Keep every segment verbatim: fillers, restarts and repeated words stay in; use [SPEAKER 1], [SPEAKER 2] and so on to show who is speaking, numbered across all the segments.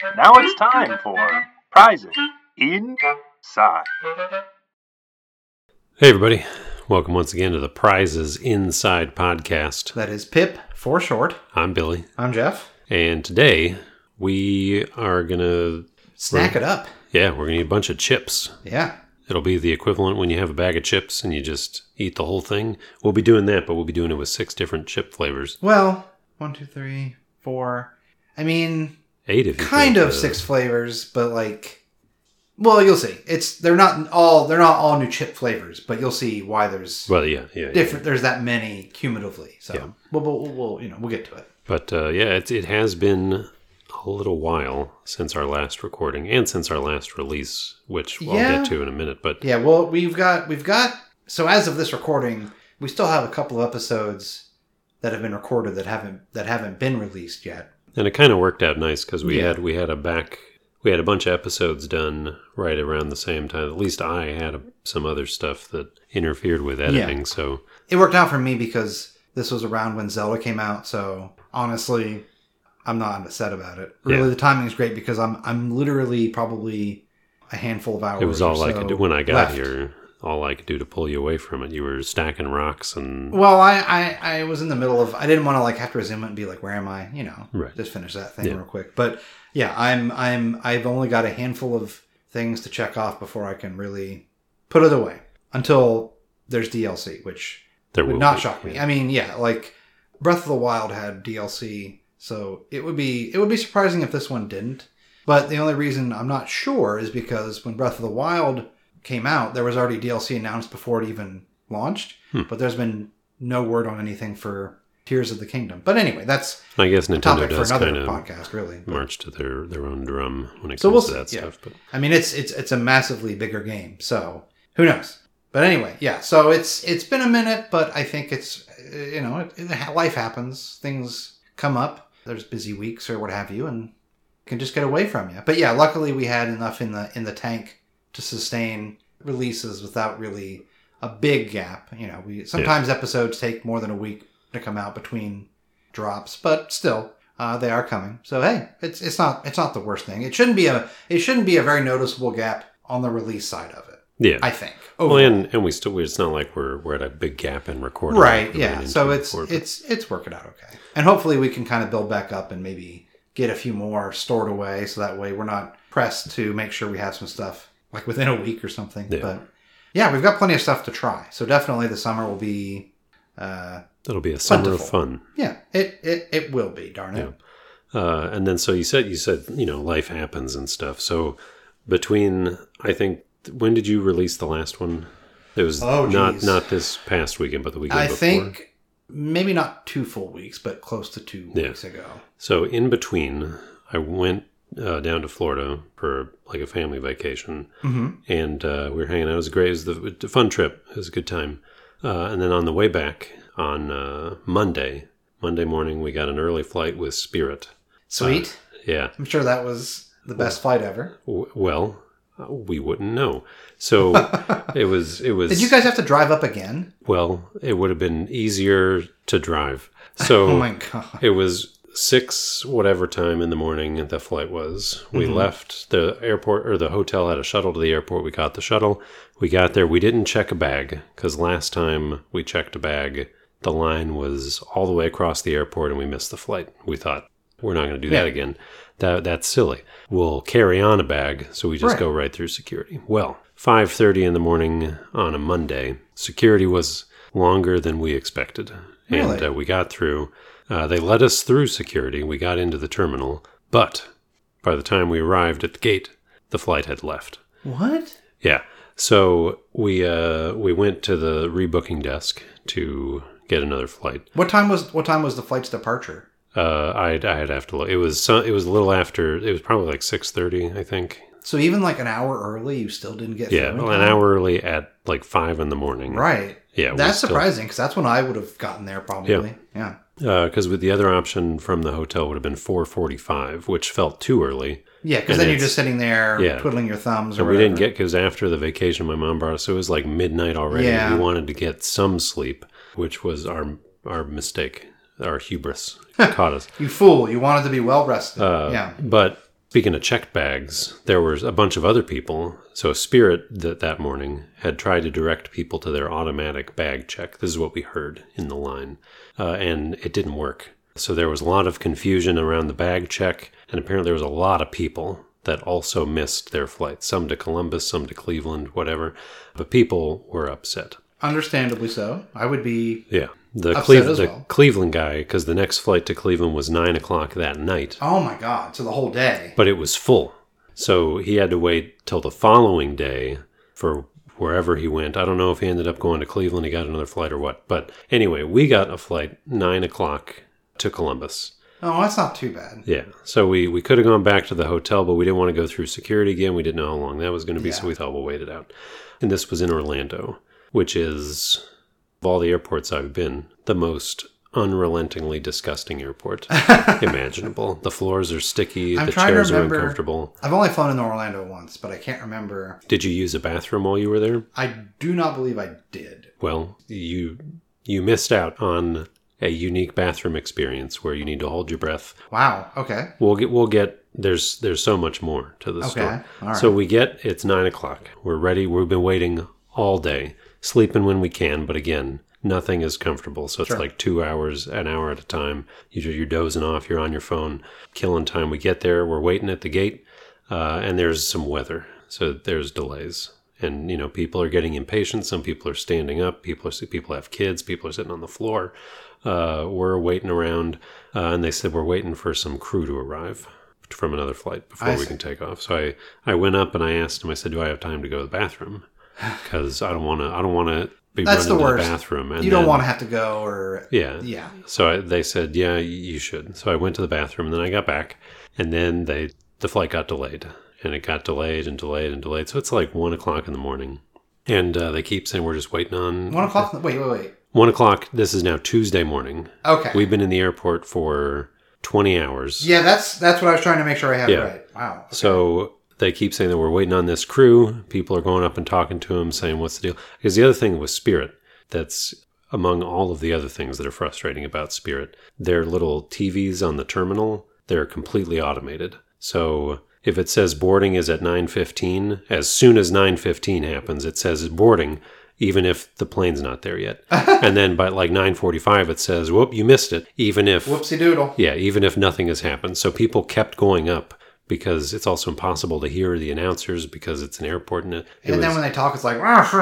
[SPEAKER 1] Now it's time for Prizes Inside.
[SPEAKER 2] Hey everybody, welcome once again to the Prizes Inside podcast.
[SPEAKER 3] That is Pip for short.
[SPEAKER 2] I'm Billy.
[SPEAKER 3] I'm Jeff.
[SPEAKER 2] And today we are going to...
[SPEAKER 3] Snack it up.
[SPEAKER 2] Yeah, we're going to eat a bunch of chips.
[SPEAKER 3] Yeah.
[SPEAKER 2] It'll be the equivalent when you have a bag of chips and you just eat the whole thing. We'll be doing that, but we'll be doing it with six different chip flavors.
[SPEAKER 3] Well, one, two, three, four. I mean...
[SPEAKER 2] Eight if you
[SPEAKER 3] kind
[SPEAKER 2] think,
[SPEAKER 3] of
[SPEAKER 2] uh,
[SPEAKER 3] six flavors, but like, well, you'll see. It's they're not all they're not all new chip flavors, but you'll see why there's
[SPEAKER 2] Well, yeah, yeah.
[SPEAKER 3] different. There's that many cumulatively. So
[SPEAKER 2] Yeah.
[SPEAKER 3] we'll, we'll, we'll you know we'll get to it.
[SPEAKER 2] But uh, yeah, it, it has been a little while since our last recording and since our last release, which I'll
[SPEAKER 3] Yeah.
[SPEAKER 2] get to in a minute. But
[SPEAKER 3] Yeah. Well, we've got we've got so as of this recording, we still have a couple of episodes that have been recorded that haven't that haven't been released yet.
[SPEAKER 2] And it kind of worked out nice because we
[SPEAKER 3] Yeah.
[SPEAKER 2] had we had a back we had a bunch of episodes done right around the same time. At least I had a, some other stuff that interfered with editing.
[SPEAKER 3] Yeah.
[SPEAKER 2] So
[SPEAKER 3] It worked out for me because this was around when Zelda came out. So honestly, I'm not upset about it. Really,
[SPEAKER 2] Yeah.
[SPEAKER 3] the timing is great because I'm I'm literally probably a handful of hours.
[SPEAKER 2] it was all
[SPEAKER 3] or
[SPEAKER 2] I
[SPEAKER 3] so
[SPEAKER 2] could do when I got
[SPEAKER 3] left.
[SPEAKER 2] here. All I could do to pull you away from it. You were stacking rocks and
[SPEAKER 3] Well, I, I, I was in the middle of. I didn't want to like have to resume it and be like, "Where am I?" You know,
[SPEAKER 2] Right.
[SPEAKER 3] just finish that thing
[SPEAKER 2] Yeah.
[SPEAKER 3] real quick. But yeah, I'm I'm I've only got a handful of things to check off before I can really put it away until there's D L C, which
[SPEAKER 2] there
[SPEAKER 3] would
[SPEAKER 2] will
[SPEAKER 3] not
[SPEAKER 2] be.
[SPEAKER 3] shock me. I mean, yeah, like Breath of the Wild had D L C, so it would be it would be surprising if this one didn't. But the only reason I'm not sure is because when Breath of the Wild came out, there was already D L C announced before it even launched.
[SPEAKER 2] Hmm.
[SPEAKER 3] But there's been no word on anything for Tears of the Kingdom. But anyway, that's
[SPEAKER 2] I guess
[SPEAKER 3] a
[SPEAKER 2] Nintendo
[SPEAKER 3] topic for
[SPEAKER 2] does
[SPEAKER 3] another
[SPEAKER 2] kind of
[SPEAKER 3] podcast, really. But,
[SPEAKER 2] march to their, their own drum when it
[SPEAKER 3] So
[SPEAKER 2] comes
[SPEAKER 3] we'll
[SPEAKER 2] to
[SPEAKER 3] see,
[SPEAKER 2] that
[SPEAKER 3] yeah.
[SPEAKER 2] stuff. But
[SPEAKER 3] I mean, it's it's it's a massively bigger game, so who knows? But anyway, yeah. So it's it's been a minute, but I think it's uh, you know it, it, life happens, things come up. There's busy weeks or what have you, and can just get away from you. But yeah, luckily we had enough in the in the tank to sustain releases without really a big gap. You know, we sometimes episodes take more than a week to come out between drops, but still. Uh, they are coming, so hey, it's it's not it's not the worst thing. It shouldn't be a it shouldn't be a very noticeable gap on the release side of it.
[SPEAKER 2] yeah.
[SPEAKER 3] I think.
[SPEAKER 2] well,
[SPEAKER 3] overall.
[SPEAKER 2] and, and we still, it's not like we're, we're at a big gap in recording.
[SPEAKER 3] right,
[SPEAKER 2] like we
[SPEAKER 3] yeah.
[SPEAKER 2] ran
[SPEAKER 3] So
[SPEAKER 2] into
[SPEAKER 3] it's
[SPEAKER 2] before, but-
[SPEAKER 3] it's it's working out okay, and hopefully we can kind of build back up and maybe get a few more stored away, so that way we're not pressed to make sure we have some stuff like within a week or something.
[SPEAKER 2] Yeah.
[SPEAKER 3] But yeah, we've got plenty of stuff to try. So definitely the summer will be. Uh,
[SPEAKER 2] It'll be a summer
[SPEAKER 3] plentiful.
[SPEAKER 2] of fun.
[SPEAKER 3] yeah, it, it it will be. Darn it.
[SPEAKER 2] Yeah. Uh, and then, so you said, you said, you know, life happens and stuff. So between, I think, when did you release the last one? It was
[SPEAKER 3] Oh,
[SPEAKER 2] not,
[SPEAKER 3] geez.
[SPEAKER 2] not this past weekend, but the weekend
[SPEAKER 3] I
[SPEAKER 2] before.
[SPEAKER 3] think maybe not two full weeks, but close to two
[SPEAKER 2] Yeah.
[SPEAKER 3] weeks ago.
[SPEAKER 2] So in between, I went uh, down to Florida for like a family vacation,
[SPEAKER 3] Mm-hmm.
[SPEAKER 2] and uh, we were hanging out. It was great. It was the, it was a fun trip. It was a good time. Uh, and then on the way back on uh, Monday, Monday morning, we got an early flight with Spirit.
[SPEAKER 3] Sweet.
[SPEAKER 2] Yeah.
[SPEAKER 3] I'm sure that was the best flight ever.
[SPEAKER 2] W- well, uh, we wouldn't know. So it was. It was.
[SPEAKER 3] Did you guys have to drive up again?
[SPEAKER 2] Well, it would have been easier to drive. So
[SPEAKER 3] Oh my god.
[SPEAKER 2] it was six whatever time in the morning the flight was. We
[SPEAKER 3] Mm-hmm.
[SPEAKER 2] left the airport, or the hotel had a shuttle to the airport. We got the shuttle. We got there. We didn't check a bag because last time we checked a bag, the line was all the way across the airport and we missed the flight. We thought, we're not going to do that
[SPEAKER 3] Yeah.
[SPEAKER 2] again. That That's silly. We'll carry on a bag, so we just
[SPEAKER 3] Right.
[SPEAKER 2] go right through security. Well, five thirty in the morning on a Monday, security was longer than we expected. And
[SPEAKER 3] Really?
[SPEAKER 2] uh, we got through. Uh, they let us through security. We got into the terminal. But by the time we arrived at the gate, the flight had left.
[SPEAKER 3] What?
[SPEAKER 2] Yeah. So we uh, we went to the rebooking desk to get another flight.
[SPEAKER 3] What time was what time was the flight's departure?
[SPEAKER 2] Uh, I'd I'd have to look. It was so, it was a little after. It was probably like six thirty, I think.
[SPEAKER 3] So even like an hour early, you still didn't get
[SPEAKER 2] Yeah,
[SPEAKER 3] through in
[SPEAKER 2] well, an
[SPEAKER 3] time?
[SPEAKER 2] hour early at like five in the morning.
[SPEAKER 3] Right.
[SPEAKER 2] Yeah, we
[SPEAKER 3] That's
[SPEAKER 2] still-
[SPEAKER 3] surprising because that's when I would have gotten there probably. Yeah.
[SPEAKER 2] Because with the other option from the hotel would have been four forty-five, which felt too early.
[SPEAKER 3] Yeah, because
[SPEAKER 2] And
[SPEAKER 3] then you're
[SPEAKER 2] it's-
[SPEAKER 3] just sitting there
[SPEAKER 2] yeah.
[SPEAKER 3] twiddling your thumbs or
[SPEAKER 2] And we
[SPEAKER 3] whatever.
[SPEAKER 2] didn't get, because after the vacation my mom brought us, so it was like midnight already.
[SPEAKER 3] Yeah.
[SPEAKER 2] We wanted to get some sleep, which was our our mistake. Our hubris caught us.
[SPEAKER 3] You fool. You wanted to be well rested.
[SPEAKER 2] Uh,
[SPEAKER 3] yeah.
[SPEAKER 2] But Speaking of checked bags, there was a bunch of other people. So Spirit that that morning had tried to direct people to their automatic bag check. This is what we heard in the line. Uh, and it didn't work. So there was a lot of confusion around the bag check. And apparently there was a lot of people that also missed their flight. Some to Columbus, some to Cleveland, whatever. But people were upset.
[SPEAKER 3] Understandably so. I would be
[SPEAKER 2] Yeah. The,
[SPEAKER 3] upset
[SPEAKER 2] Cleve-
[SPEAKER 3] as
[SPEAKER 2] the
[SPEAKER 3] well.
[SPEAKER 2] Cleveland guy, because the next flight to Cleveland was nine o'clock that night.
[SPEAKER 3] Oh my God. So the whole day.
[SPEAKER 2] But it was full. So he had to wait till the following day for wherever he went. I don't know if he ended up going to Cleveland, he got another flight or what. But anyway, we got a flight nine o'clock to Columbus.
[SPEAKER 3] Oh, that's not too bad.
[SPEAKER 2] Yeah. So we, we could have gone back to the hotel, but we didn't want to go through security again. We didn't know how long that was going to be,
[SPEAKER 3] Yeah.
[SPEAKER 2] so we thought we'll wait it out. And this was in Orlando, which is, of all the airports I've been, the most unrelentingly disgusting airport imaginable. The floors are sticky.
[SPEAKER 3] I'm
[SPEAKER 2] the
[SPEAKER 3] trying to
[SPEAKER 2] chairs are
[SPEAKER 3] remember-
[SPEAKER 2] uncomfortable.
[SPEAKER 3] I've only flown in Orlando once, but I can't remember.
[SPEAKER 2] Did you use a bathroom while you were there?
[SPEAKER 3] I do not believe I did.
[SPEAKER 2] Well, you you missed out on a unique bathroom experience where you need to hold your breath.
[SPEAKER 3] Wow. Okay.
[SPEAKER 2] We'll get we'll get there's there's so much more to the
[SPEAKER 3] Okay.
[SPEAKER 2] story.
[SPEAKER 3] All right.
[SPEAKER 2] So we get it's nine o'clock. We're ready. We've been waiting all day, sleeping when we can, but again, nothing is comfortable. So it's
[SPEAKER 3] Sure.
[SPEAKER 2] like two hours, an hour at a time. You're, you're dozing off. You're on your phone, killing time. We get there. We're waiting at the gate, uh, and there's some weather. So there's delays. And, you know, people are getting impatient. Some people are standing up. People are people have kids. People are sitting on the floor. Uh, we're waiting around, uh, and they said we're waiting for some crew to arrive from another flight before
[SPEAKER 3] I
[SPEAKER 2] we
[SPEAKER 3] see.
[SPEAKER 2] can take off. So I, I went up and I asked him. I said, "Do I have time to go to the bathroom? Because I don't want to. I don't want to be
[SPEAKER 3] That's
[SPEAKER 2] running
[SPEAKER 3] the
[SPEAKER 2] to
[SPEAKER 3] worst.
[SPEAKER 2] the bathroom." And
[SPEAKER 3] You don't
[SPEAKER 2] then-
[SPEAKER 3] want to have to go or.
[SPEAKER 2] Yeah.
[SPEAKER 3] Yeah.
[SPEAKER 2] So I, they said, "Yeah, you should." So I went to the bathroom, and then I got back, and then they the flight got delayed, and it got delayed and delayed and delayed. So it's like one o'clock in the morning, and uh, they keep saying we're just waiting on
[SPEAKER 3] One o'clock. Wait, wait, wait.
[SPEAKER 2] One o'clock. This is now Tuesday morning.
[SPEAKER 3] Okay.
[SPEAKER 2] We've been in the airport for twenty hours.
[SPEAKER 3] Yeah, that's that's what I was trying to make sure I had
[SPEAKER 2] Yeah.
[SPEAKER 3] right. Wow. Okay.
[SPEAKER 2] So they keep saying that we're waiting on this crew. People are going up and talking to him, saying, "What's the deal?" Because the other thing with Spirit, that's among all of the other things that are frustrating about Spirit, their little T Vs on the terminal, they're completely automated. So if it says boarding is at nine fifteen, as soon as nine fifteen happens, it says boarding, even if the plane's not there yet. And then by like nine forty-five, it says, whoop, you missed it, even if...
[SPEAKER 3] Whoopsie doodle.
[SPEAKER 2] Yeah, even if nothing has happened. So people kept going up because it's also impossible to hear the announcers because it's an airport. And, it, it
[SPEAKER 3] And
[SPEAKER 2] was,
[SPEAKER 3] then when they talk, it's like.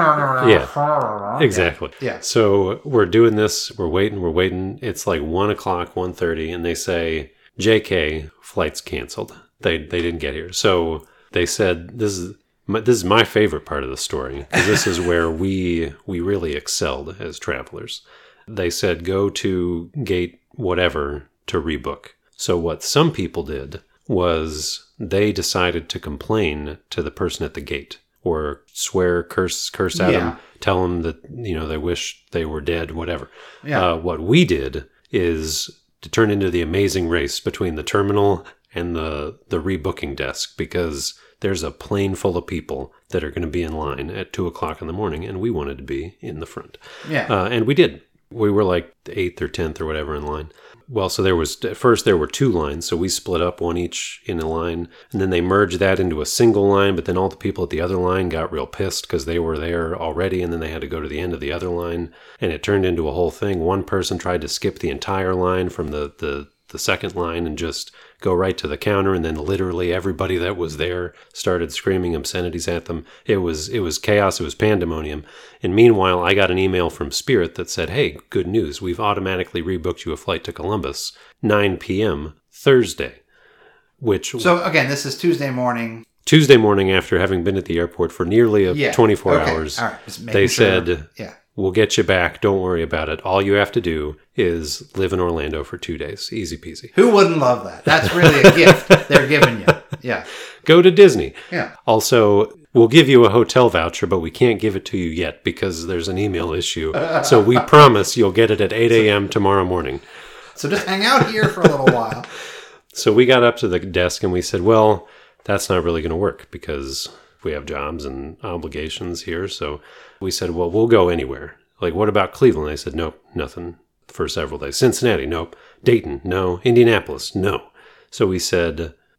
[SPEAKER 2] Yeah. Exactly.
[SPEAKER 3] Yeah.
[SPEAKER 2] So we're doing this. We're waiting. We're waiting. It's like one o'clock, one thirty, and they say, J K, flight's canceled. They they didn't get here. So they said, this is my, this is my favorite part of the story because this is where we we really excelled as travelers. They said, go to gate whatever to rebook. So what some people did was they decided to complain to the person at the gate or swear, curse, curse at
[SPEAKER 3] Yeah.
[SPEAKER 2] them, tell them that, you know, they wish they were dead, whatever.
[SPEAKER 3] Yeah.
[SPEAKER 2] Uh, what we did is to turn into the amazing race between the terminal and the, the rebooking desk because there's a plane full of people that are going to be in line at two o'clock in the morning, and we wanted to be in the front.
[SPEAKER 3] Yeah.
[SPEAKER 2] Uh, and we did. We were like the eighth or tenth or whatever in line. Well, so there was, at first there were two lines, so we split up one each in a line, and then they merged that into a single line, but then all the people at the other line got real pissed because they were there already, and then they had to go to the end of the other line, and it turned into a whole thing. One person tried to skip the entire line from the, the, the second line and just go right to the counter, and then literally everybody that was there started screaming obscenities at them. It was it was chaos, it was pandemonium. And meanwhile, I got an email from Spirit that said, hey, good news, we've automatically rebooked you a flight to Columbus, nine p.m. Thursday. Which
[SPEAKER 3] So again, this is Tuesday morning.
[SPEAKER 2] Tuesday morning after having been at the airport for nearly a
[SPEAKER 3] Yeah.
[SPEAKER 2] twenty-four
[SPEAKER 3] Okay.
[SPEAKER 2] hours,
[SPEAKER 3] All right. Just making
[SPEAKER 2] they
[SPEAKER 3] sure.
[SPEAKER 2] said,
[SPEAKER 3] Yeah.
[SPEAKER 2] we'll get you back, don't worry about it. All you have to do is live in Orlando for two days. Easy peasy.
[SPEAKER 3] Who wouldn't love that? That's really a gift they're giving you. Yeah.
[SPEAKER 2] Go to Disney.
[SPEAKER 3] Yeah.
[SPEAKER 2] Also, we'll give you a hotel voucher, but we can't give it to you yet because there's an email issue. So we promise you'll get it at eight a.m. tomorrow morning.
[SPEAKER 3] So just hang out here for a little while.
[SPEAKER 2] So we got up to the desk and we said, well, that's not really going to work because we have jobs and obligations here. So we said, well, we'll go anywhere. Like, what about Cleveland? They said, nope, nothing for several days. Cincinnati, nope. Dayton, no. Indianapolis, no. So we said,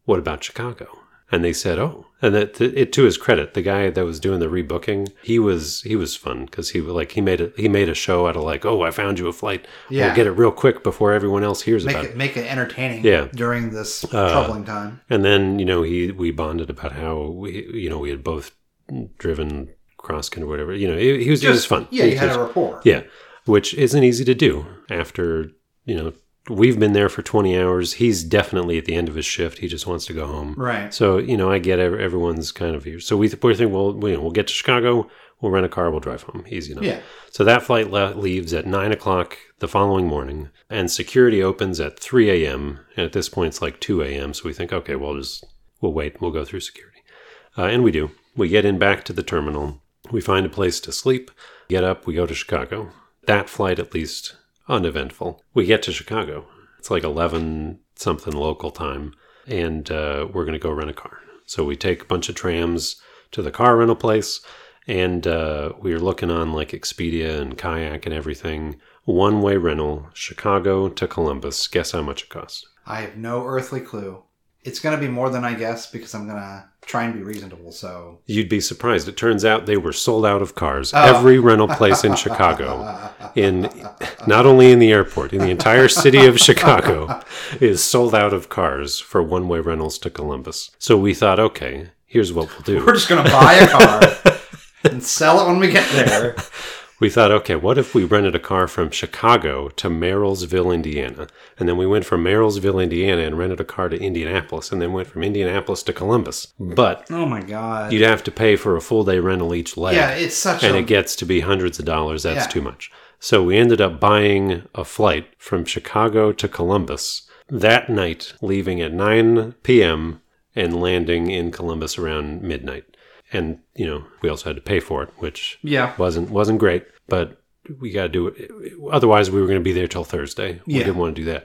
[SPEAKER 2] what about Chicago? And they said, oh, and that it, to his credit, the guy that was doing the rebooking, he was he was fun because he like he made it he made a show out of like, oh, I found you a flight.
[SPEAKER 3] Yeah.
[SPEAKER 2] We'll get it real quick before everyone else hears
[SPEAKER 3] make
[SPEAKER 2] about
[SPEAKER 3] it,
[SPEAKER 2] it.
[SPEAKER 3] Make it entertaining.
[SPEAKER 2] Yeah.
[SPEAKER 3] During this
[SPEAKER 2] Uh,
[SPEAKER 3] troubling time.
[SPEAKER 2] And then you know he we bonded about how we you know we had both driven cross country or whatever. You know he, he was
[SPEAKER 3] Just,
[SPEAKER 2] it was fun.
[SPEAKER 3] Yeah,
[SPEAKER 2] He
[SPEAKER 3] you had
[SPEAKER 2] was-
[SPEAKER 3] a rapport.
[SPEAKER 2] Yeah, which isn't easy to do after, you know, we've been there for twenty hours. He's definitely at the end of his shift. He just wants to go home.
[SPEAKER 3] Right.
[SPEAKER 2] So, you know, I get ev- everyone's kind of here. So we, th- we think, well, we, we'll get to Chicago, we'll rent a car, we'll drive home. Easy enough.
[SPEAKER 3] Yeah.
[SPEAKER 2] So that flight le- leaves at nine o'clock the following morning, and security opens at three a.m. And at this point, it's like two a.m. So we think, okay, we'll just, we'll wait, we'll go through security. Uh, and we do. We get in back to the terminal. We find a place to sleep, get up, we go to Chicago. That flight, at least, uneventful. We get to Chicago. It's like eleven something local time, and uh, we're going to go rent a car. So we take a bunch of trams to the car rental place, and uh, we were looking on like Expedia and Kayak and everything. One-way rental, Chicago to Columbus. Guess how much it costs?
[SPEAKER 3] I have no earthly clue. It's going to be more than I guess because I'm going to try and be reasonable. So
[SPEAKER 2] You'd be surprised. It turns out they were sold out of cars.
[SPEAKER 3] Oh.
[SPEAKER 2] Every rental place in Chicago, in not only in the airport, in the entire city of Chicago, is sold out of cars for one-way rentals to Columbus. So we thought, okay, here's what we'll do.
[SPEAKER 3] we're just going to buy a car and sell it when we get there.
[SPEAKER 2] We thought, okay, what if we rented a car from Chicago to Merrillsville, Indiana? And then we went from Merrillsville, Indiana and rented a car to Indianapolis, and then went from Indianapolis to Columbus. But
[SPEAKER 3] Oh my God.
[SPEAKER 2] you'd have to pay for a full day rental each leg.
[SPEAKER 3] Yeah, it's such
[SPEAKER 2] and
[SPEAKER 3] a...
[SPEAKER 2] it gets to be hundreds of dollars. That's
[SPEAKER 3] Yeah.
[SPEAKER 2] too much. So we ended up buying a flight from Chicago to Columbus that night, leaving at nine p.m. and landing in Columbus around midnight. And, you know, we also had to pay for it, which
[SPEAKER 3] Yeah.
[SPEAKER 2] wasn't wasn't great, but we got to do it. Otherwise, we were going to be there till Thursday. We
[SPEAKER 3] Yeah.
[SPEAKER 2] didn't want to do that.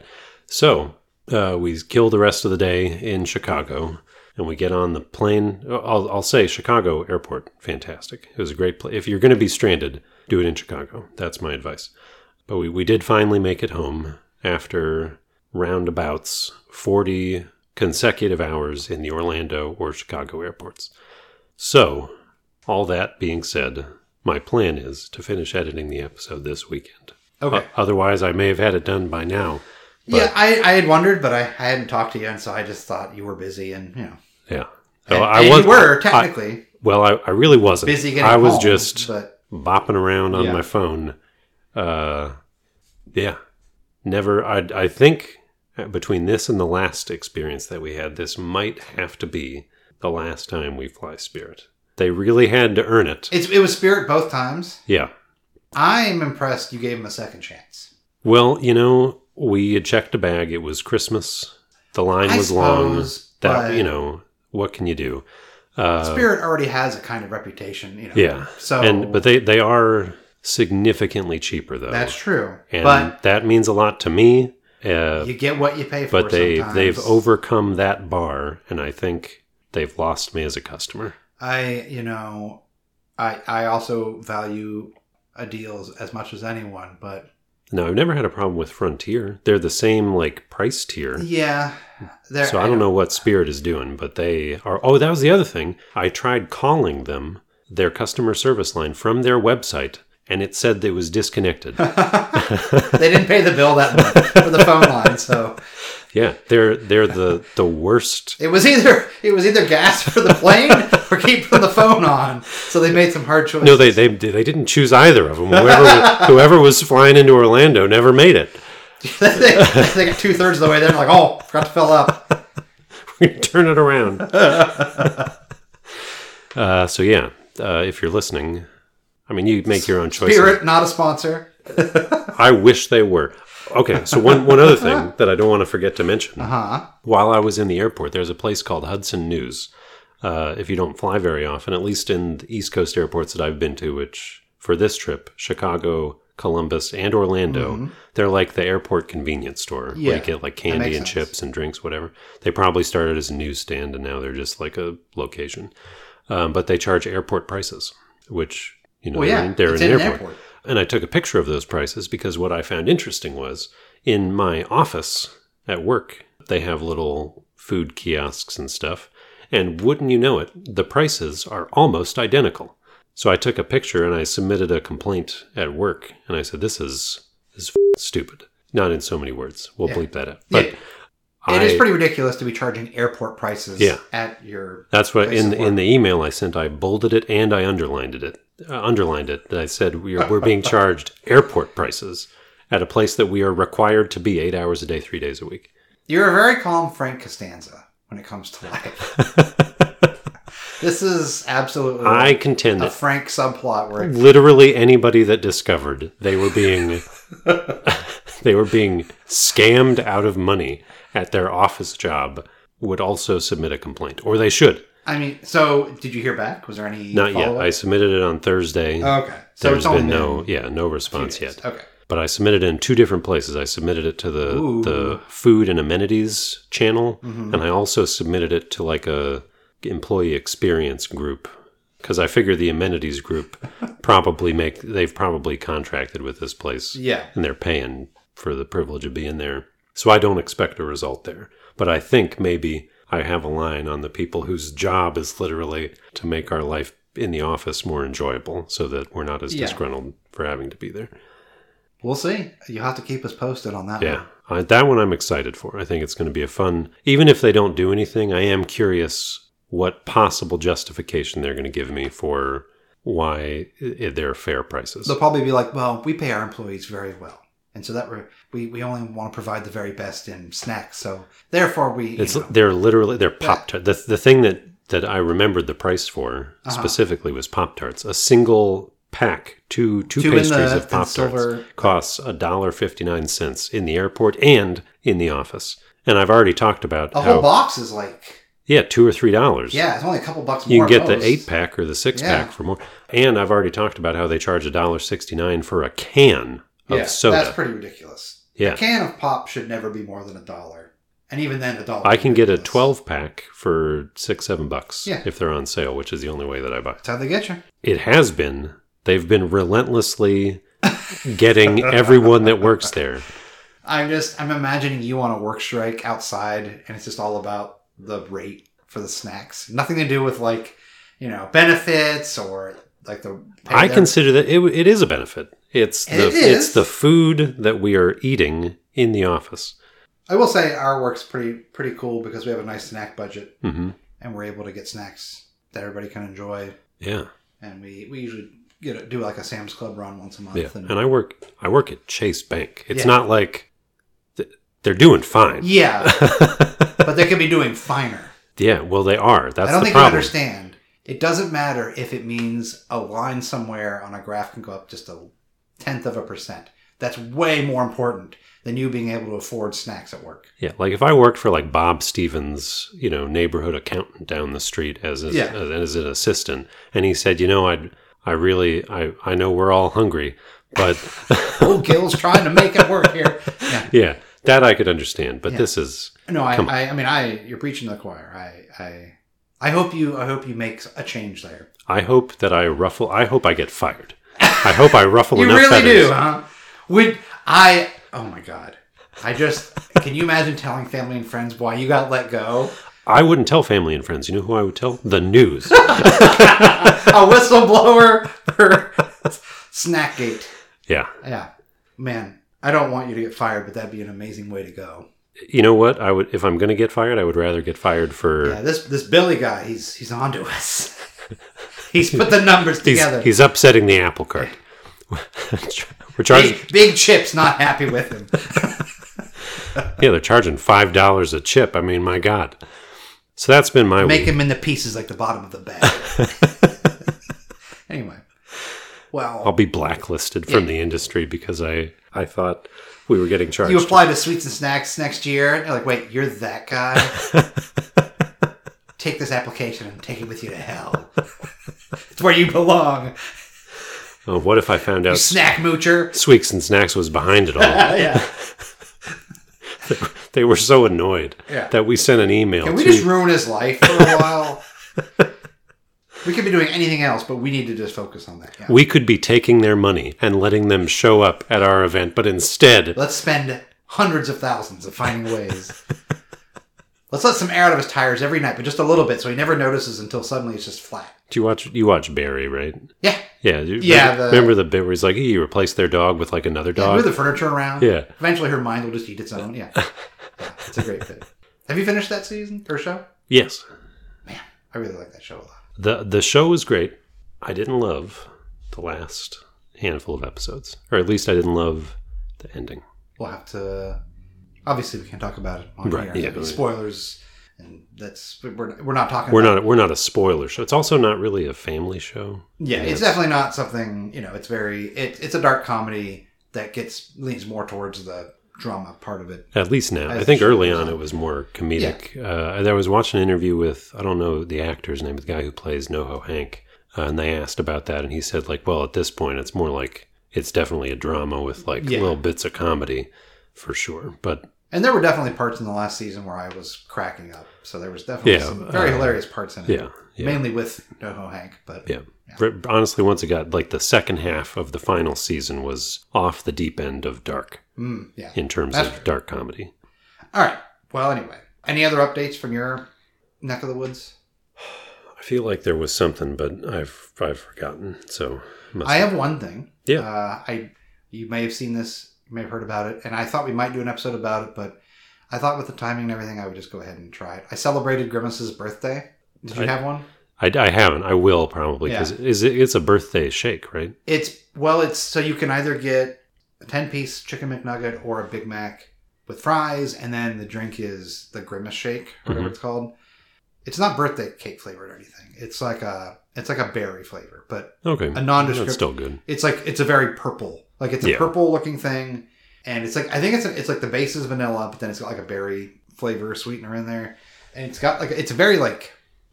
[SPEAKER 2] So uh, we killed the rest of the day in Chicago, and we get on the plane. I'll, I'll say Chicago airport, fantastic. It was a great place. If you're going to be stranded, do it in Chicago. That's my advice. But we, we did finally make it home after roundabouts forty consecutive hours in the Orlando or Chicago airports. So, all that being said, my plan is to finish editing the episode this weekend.
[SPEAKER 3] Okay.
[SPEAKER 2] O- otherwise, I may have had it done by now. But,
[SPEAKER 3] Yeah, I, I had wondered, but I, I hadn't talked to you, and so I just thought you were busy, and, you know.
[SPEAKER 2] Yeah.
[SPEAKER 3] And,
[SPEAKER 2] So I
[SPEAKER 3] and
[SPEAKER 2] was,
[SPEAKER 3] you were,
[SPEAKER 2] I-
[SPEAKER 3] technically.
[SPEAKER 2] well, I, I really wasn't.
[SPEAKER 3] busy getting
[SPEAKER 2] I was
[SPEAKER 3] home,
[SPEAKER 2] just
[SPEAKER 3] but
[SPEAKER 2] bopping around on
[SPEAKER 3] Yeah.
[SPEAKER 2] my phone. Uh, yeah. Never, I, I think between this and the last experience that we had, this might have to be the last time we fly Spirit. They really had to earn it.
[SPEAKER 3] it's, it was Spirit both times.
[SPEAKER 2] Yeah.
[SPEAKER 3] I'm impressed you gave him a second chance.
[SPEAKER 2] Well, you know, we had checked a bag. It was Christmas. The line
[SPEAKER 3] I
[SPEAKER 2] was long.
[SPEAKER 3] suppose,
[SPEAKER 2] That,
[SPEAKER 3] but-
[SPEAKER 2] you know, what can you do? Uh,
[SPEAKER 3] Spirit already has a kind of reputation, you know.
[SPEAKER 2] yeah.
[SPEAKER 3] So
[SPEAKER 2] And but they they are significantly cheaper though.
[SPEAKER 3] that's true.
[SPEAKER 2] and
[SPEAKER 3] but
[SPEAKER 2] that means a lot to me. Uh,
[SPEAKER 3] you get what you pay for.
[SPEAKER 2] but they
[SPEAKER 3] sometimes.
[SPEAKER 2] they've overcome that bar, and I think they've lost me as a customer.
[SPEAKER 3] I, you know, I I also value a deal as much as anyone, but
[SPEAKER 2] No, I've never had a problem with Frontier. They're the same like price tier.
[SPEAKER 3] yeah, they're-
[SPEAKER 2] So I don't know what Spirit is doing, but they are. Oh, that was the other thing. I tried calling them, their customer service line from their website, and it said it was disconnected.
[SPEAKER 3] They didn't pay the bill that month for the phone line, so
[SPEAKER 2] Yeah, they're they're the the worst.
[SPEAKER 3] it was either it was either gas for the plane or keeping the phone on. So they made some hard choices.
[SPEAKER 2] No, they they they didn't choose either of them. Whoever whoever was flying into Orlando never made it.
[SPEAKER 3] they, they got two thirds of the way there. They're like, oh, forgot to fill up.
[SPEAKER 2] We turn it around. uh, so yeah, uh, if you're listening, I mean, you make your own choices.
[SPEAKER 3] Spirit, not a sponsor.
[SPEAKER 2] I wish they were. Okay, so one, one other thing that I don't want to forget to mention.
[SPEAKER 3] Uh huh.
[SPEAKER 2] While I was in the airport, there's a place called Hudson News. Uh, if you don't fly very often, at least in the East Coast airports that I've been to, which for this trip, Chicago, Columbus, and Orlando, they're like the airport convenience store.
[SPEAKER 3] Yeah,
[SPEAKER 2] where you get like
[SPEAKER 3] that
[SPEAKER 2] candy
[SPEAKER 3] makes
[SPEAKER 2] and
[SPEAKER 3] sense.
[SPEAKER 2] chips and drinks, whatever. They probably started as a newsstand, and now they're just like a location. Um, but they charge airport prices, which, you know,
[SPEAKER 3] Well,
[SPEAKER 2] they're,
[SPEAKER 3] yeah,
[SPEAKER 2] in- they're
[SPEAKER 3] it's
[SPEAKER 2] in
[SPEAKER 3] in
[SPEAKER 2] an
[SPEAKER 3] an
[SPEAKER 2] airport.
[SPEAKER 3] airport.
[SPEAKER 2] And I took a picture of those prices because what I found interesting was in my office at work, they have little food kiosks and stuff. And wouldn't you know it, the prices are almost identical. So I took a picture and I submitted a complaint at work. And I said, this is, this is f- stupid. Not in so many words. We'll
[SPEAKER 3] Yeah.
[SPEAKER 2] bleep that out. But
[SPEAKER 3] Yeah.
[SPEAKER 2] I,
[SPEAKER 3] It is pretty ridiculous to be charging airport prices
[SPEAKER 2] Yeah.
[SPEAKER 3] at your.
[SPEAKER 2] That's what
[SPEAKER 3] place
[SPEAKER 2] in
[SPEAKER 3] of
[SPEAKER 2] in
[SPEAKER 3] work.
[SPEAKER 2] the email I sent. I bolded it and I underlined it. Uh, underlined it. I said we're we're being charged airport prices at a place that we are required to be eight hours a day, three days a week.
[SPEAKER 3] You're a very calm Frank Costanza when it comes to life. This is absolutely
[SPEAKER 2] I contend
[SPEAKER 3] a
[SPEAKER 2] that
[SPEAKER 3] Frank subplot where it,
[SPEAKER 2] literally anybody that discovered they were being they were being scammed out of money at their office job would also submit a complaint, or they should.
[SPEAKER 3] I mean, so did you hear back? Was there any
[SPEAKER 2] Not yet.
[SPEAKER 3] follow-up?
[SPEAKER 2] I submitted it on Thursday.
[SPEAKER 3] Okay, so
[SPEAKER 2] There's
[SPEAKER 3] it's only
[SPEAKER 2] been no,
[SPEAKER 3] been
[SPEAKER 2] yeah, no
[SPEAKER 3] a few
[SPEAKER 2] response
[SPEAKER 3] days.
[SPEAKER 2] yet.
[SPEAKER 3] Okay,
[SPEAKER 2] But I submitted it in two different places. I submitted it to the
[SPEAKER 3] Ooh.
[SPEAKER 2] the food and amenities channel,
[SPEAKER 3] Mhm.
[SPEAKER 2] and I also submitted it to like a employee experience group because I figure the amenities group probably make they've probably contracted with this place,
[SPEAKER 3] yeah,
[SPEAKER 2] and they're paying for the privilege of being there. So I don't expect a result there. But I think maybe I have a line on the people whose job is literally to make our life in the office more enjoyable so that we're not as
[SPEAKER 3] Yeah.
[SPEAKER 2] disgruntled for having to be there.
[SPEAKER 3] we'll see. You have to keep us posted on that.
[SPEAKER 2] Yeah,
[SPEAKER 3] one.
[SPEAKER 2] I, that one I'm excited for. I think it's going to be a fun, even if they don't do anything, I am curious what possible justification they're going to give me for why i- they're fair prices.
[SPEAKER 3] They'll probably be like, "Well, we pay our employees very well, and so that we're, we we only want to provide the very best in snacks. So therefore, we you
[SPEAKER 2] It's
[SPEAKER 3] know,
[SPEAKER 2] they're literally they're pop tarts. The the thing that that I remembered the price for
[SPEAKER 3] Uh-huh.
[SPEAKER 2] specifically was Pop Tarts. A single pack, two two,
[SPEAKER 3] Two in
[SPEAKER 2] pastries
[SPEAKER 3] the-
[SPEAKER 2] of Pop
[SPEAKER 3] in
[SPEAKER 2] Tarts
[SPEAKER 3] silver-
[SPEAKER 2] costs a dollar fifty nine cents in the airport and in the office. And I've already talked about
[SPEAKER 3] a
[SPEAKER 2] how
[SPEAKER 3] whole box is like,
[SPEAKER 2] yeah, two or three dollars.
[SPEAKER 3] yeah, it's only a couple bucks more.
[SPEAKER 2] You can get
[SPEAKER 3] at
[SPEAKER 2] the
[SPEAKER 3] most.
[SPEAKER 2] eight pack or the six
[SPEAKER 3] Yeah.
[SPEAKER 2] pack for more. And I've already talked about how they charge a dollar sixty nine for a can of
[SPEAKER 3] Yeah,
[SPEAKER 2] soda.
[SPEAKER 3] that's pretty ridiculous.
[SPEAKER 2] Yeah.
[SPEAKER 3] A can of pop should never be more than a dollar, and even then, a dollar.
[SPEAKER 2] I
[SPEAKER 3] is
[SPEAKER 2] can get a
[SPEAKER 3] ridiculous.
[SPEAKER 2] twelve pack for six, seven bucks
[SPEAKER 3] Yeah.
[SPEAKER 2] if they're on sale, which is the only way that I buy.
[SPEAKER 3] That's how they get you.
[SPEAKER 2] It has been. They've been relentlessly getting everyone that works there.
[SPEAKER 3] I'm just, I'm imagining you on a work strike outside, and it's just all about the rate for the snacks. Nothing to do with like, you know, benefits or like the. pay
[SPEAKER 2] I
[SPEAKER 3] their-
[SPEAKER 2] consider that it, it is a benefit. It's
[SPEAKER 3] It
[SPEAKER 2] the
[SPEAKER 3] is.
[SPEAKER 2] it's the food that we are eating in the office.
[SPEAKER 3] I will say our work's pretty pretty cool because we have a nice snack budget,
[SPEAKER 2] hmm
[SPEAKER 3] and we're able to get snacks that everybody can enjoy.
[SPEAKER 2] Yeah,
[SPEAKER 3] And we, we usually get a, do like a Sam's Club run once a month.
[SPEAKER 2] yeah.
[SPEAKER 3] And,
[SPEAKER 2] And I work I work at Chase Bank. It's
[SPEAKER 3] Yeah.
[SPEAKER 2] not like th- they're doing fine.
[SPEAKER 3] yeah, but they could be doing finer.
[SPEAKER 2] Yeah, well, they are. That's
[SPEAKER 3] I don't
[SPEAKER 2] the
[SPEAKER 3] think
[SPEAKER 2] problem.
[SPEAKER 3] you understand. It doesn't matter if it means a line somewhere on a graph can go up just a tenth of a percent. That's way more important than you being able to afford snacks at work.
[SPEAKER 2] Yeah, like if I worked for like Bob Stevens, you know, neighborhood accountant down the street as as,
[SPEAKER 3] Yeah.
[SPEAKER 2] as, as an assistant, and he said, you know, I I really I I know we're all hungry, but
[SPEAKER 3] Oh, Gil's trying to make it work here. Yeah.
[SPEAKER 2] yeah, that I could understand. But
[SPEAKER 3] Yeah.
[SPEAKER 2] this is
[SPEAKER 3] No, I,
[SPEAKER 2] Come on.
[SPEAKER 3] I, I mean, I, you're preaching to the choir. I, I, I hope you, I hope you make a change there.
[SPEAKER 2] I hope that I ruffle. I hope I get fired. I hope I ruffle
[SPEAKER 3] You
[SPEAKER 2] enough
[SPEAKER 3] really
[SPEAKER 2] feathers.
[SPEAKER 3] do, huh? Would I? Oh my God! I just can you imagine telling family and friends why you got let go?
[SPEAKER 2] I wouldn't tell family and friends. You know who I would tell? The news.
[SPEAKER 3] A whistleblower for Snackgate.
[SPEAKER 2] Yeah.
[SPEAKER 3] Yeah, man. I don't want you to get fired, but that'd be an amazing way to go.
[SPEAKER 2] You know what? I would if I'm going to get fired, I would rather get fired for.
[SPEAKER 3] Yeah, this this Billy guy, he's he's onto us. He's put the numbers
[SPEAKER 2] He's,
[SPEAKER 3] together.
[SPEAKER 2] he's upsetting the apple cart. We're charging.
[SPEAKER 3] Big, big Chip's not happy with him.
[SPEAKER 2] Yeah, they're charging five dollars a chip. I mean, my God. So that's been my
[SPEAKER 3] Make
[SPEAKER 2] week.
[SPEAKER 3] him into pieces like the bottom of the bag. Anyway, well,
[SPEAKER 2] I'll be blacklisted from
[SPEAKER 3] Yeah.
[SPEAKER 2] the industry because I I thought we were getting charged.
[SPEAKER 3] you apply to Sweets and Snacks next year. They're like, wait, you're that guy? Take this application and take it with you to hell. It's where you belong.
[SPEAKER 2] Oh, what if I found
[SPEAKER 3] You
[SPEAKER 2] out
[SPEAKER 3] snack moocher.
[SPEAKER 2] Sweeks and Snacks was behind it all?
[SPEAKER 3] Yeah.
[SPEAKER 2] They were so annoyed
[SPEAKER 3] Yeah.
[SPEAKER 2] that we sent an email
[SPEAKER 3] Can we
[SPEAKER 2] to.
[SPEAKER 3] just ruin his life for a while? We could be doing anything else, but we need to just focus on that. Yeah.
[SPEAKER 2] We could be taking their money and letting them show up at our event, but instead,
[SPEAKER 3] Let's spend hundreds of thousands of finding ways let's let some air out of his tires every night, but just a little bit, so he never notices until suddenly it's just flat.
[SPEAKER 2] Do you watch? You watch Barry, right?
[SPEAKER 3] Yeah.
[SPEAKER 2] Yeah. You
[SPEAKER 3] Yeah,
[SPEAKER 2] Remember
[SPEAKER 3] the-
[SPEAKER 2] remember the bit where he's like, he replaced their dog with like another
[SPEAKER 3] Yeah,
[SPEAKER 2] dog?
[SPEAKER 3] move the furniture around.
[SPEAKER 2] Yeah.
[SPEAKER 3] Eventually her mind will just eat its own. Yeah. Yeah, it's a great bit. Have you finished that season or show?
[SPEAKER 2] Yes.
[SPEAKER 3] Man, I really like that show a lot.
[SPEAKER 2] The the show was great. I didn't love the last handful of episodes, or at least I didn't love the ending.
[SPEAKER 3] We'll have to. Obviously, we can't talk about it on
[SPEAKER 2] Right,
[SPEAKER 3] here.
[SPEAKER 2] yeah,
[SPEAKER 3] There'll be
[SPEAKER 2] right.
[SPEAKER 3] spoilers, and that's we're we're not talking.
[SPEAKER 2] We're
[SPEAKER 3] about,
[SPEAKER 2] not we're not a spoiler show. It's also not really a family show.
[SPEAKER 3] Yeah, it's definitely not something. You know, it's very. It, it's a dark comedy that gets leans more towards the drama part of it.
[SPEAKER 2] At least now.
[SPEAKER 3] As
[SPEAKER 2] I think
[SPEAKER 3] the show
[SPEAKER 2] early
[SPEAKER 3] goes
[SPEAKER 2] on
[SPEAKER 3] on.
[SPEAKER 2] it was more comedic. Uh, I was watching an interview with, I don't know the actor's name, the guy who plays NoHo Hank, uh, and they asked about that, and he said, like, well, at this point, it's more like, it's definitely a drama with, like,
[SPEAKER 3] Yeah.
[SPEAKER 2] little bits of comedy, for sure. But,
[SPEAKER 3] And there were definitely parts in the last season where I was cracking up. So there was definitely
[SPEAKER 2] Yeah,
[SPEAKER 3] some very
[SPEAKER 2] uh,
[SPEAKER 3] hilarious parts in it.
[SPEAKER 2] yeah. yeah.
[SPEAKER 3] Mainly with NoHo Hank, but
[SPEAKER 2] Yeah. For- Honestly, once it got, like, the second half of the final season was off the deep end of dark,
[SPEAKER 3] mm, yeah.
[SPEAKER 2] in terms
[SPEAKER 3] That's
[SPEAKER 2] of
[SPEAKER 3] true.
[SPEAKER 2] dark comedy.
[SPEAKER 3] All right. Well, anyway, any other updates from your neck of the woods?
[SPEAKER 2] I feel like there was something, but I've I've forgotten, so... Must
[SPEAKER 3] I have one thing.
[SPEAKER 2] Yeah.
[SPEAKER 3] Uh, I you may have seen this, you may have heard about it, and I thought we might do an episode about it, but I thought with the timing and everything, I would just go ahead and try it. I celebrated Grimace's birthday. Did you
[SPEAKER 2] I-
[SPEAKER 3] have one?
[SPEAKER 2] I, I haven't. I will probably, because
[SPEAKER 3] Yeah.
[SPEAKER 2] is it, it's a birthday shake, right?
[SPEAKER 3] It's well, it's so you can either get a ten-piece chicken McNugget or a Big Mac with fries, and then the drink is the Grimace shake, or whatever
[SPEAKER 2] Mhm.
[SPEAKER 3] it's called. It's not birthday cake flavored or anything. It's like a it's like a berry flavor, but
[SPEAKER 2] Okay.
[SPEAKER 3] a nondescript.
[SPEAKER 2] That's still good.
[SPEAKER 3] It's like it's a very purple, like it's a
[SPEAKER 2] Yeah.
[SPEAKER 3] purple looking thing, and it's like I think it's a, it's like the base is vanilla, but then it's got like a berry flavor sweetener in there, and it's got like it's very like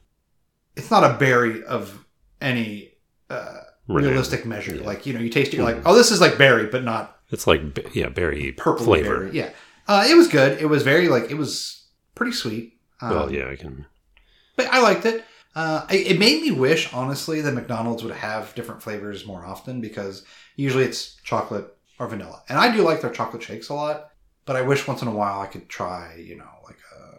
[SPEAKER 3] it's not a berry of any uh,
[SPEAKER 2] Right.
[SPEAKER 3] realistic measure.
[SPEAKER 2] Yeah.
[SPEAKER 3] Like you know, you taste it, you're like, oh, this is like berry, but not
[SPEAKER 2] It's like, b- yeah, berry
[SPEAKER 3] purple
[SPEAKER 2] flavor.
[SPEAKER 3] berry. Yeah, uh, it was good. It was very like it was pretty sweet. Um,
[SPEAKER 2] Well, yeah, I can.
[SPEAKER 3] but I liked it. Uh, I, it made me wish, honestly, that McDonald's would have different flavors more often because usually it's chocolate or vanilla. And I do like their chocolate shakes a lot, but I wish once in a while I could try, you know, like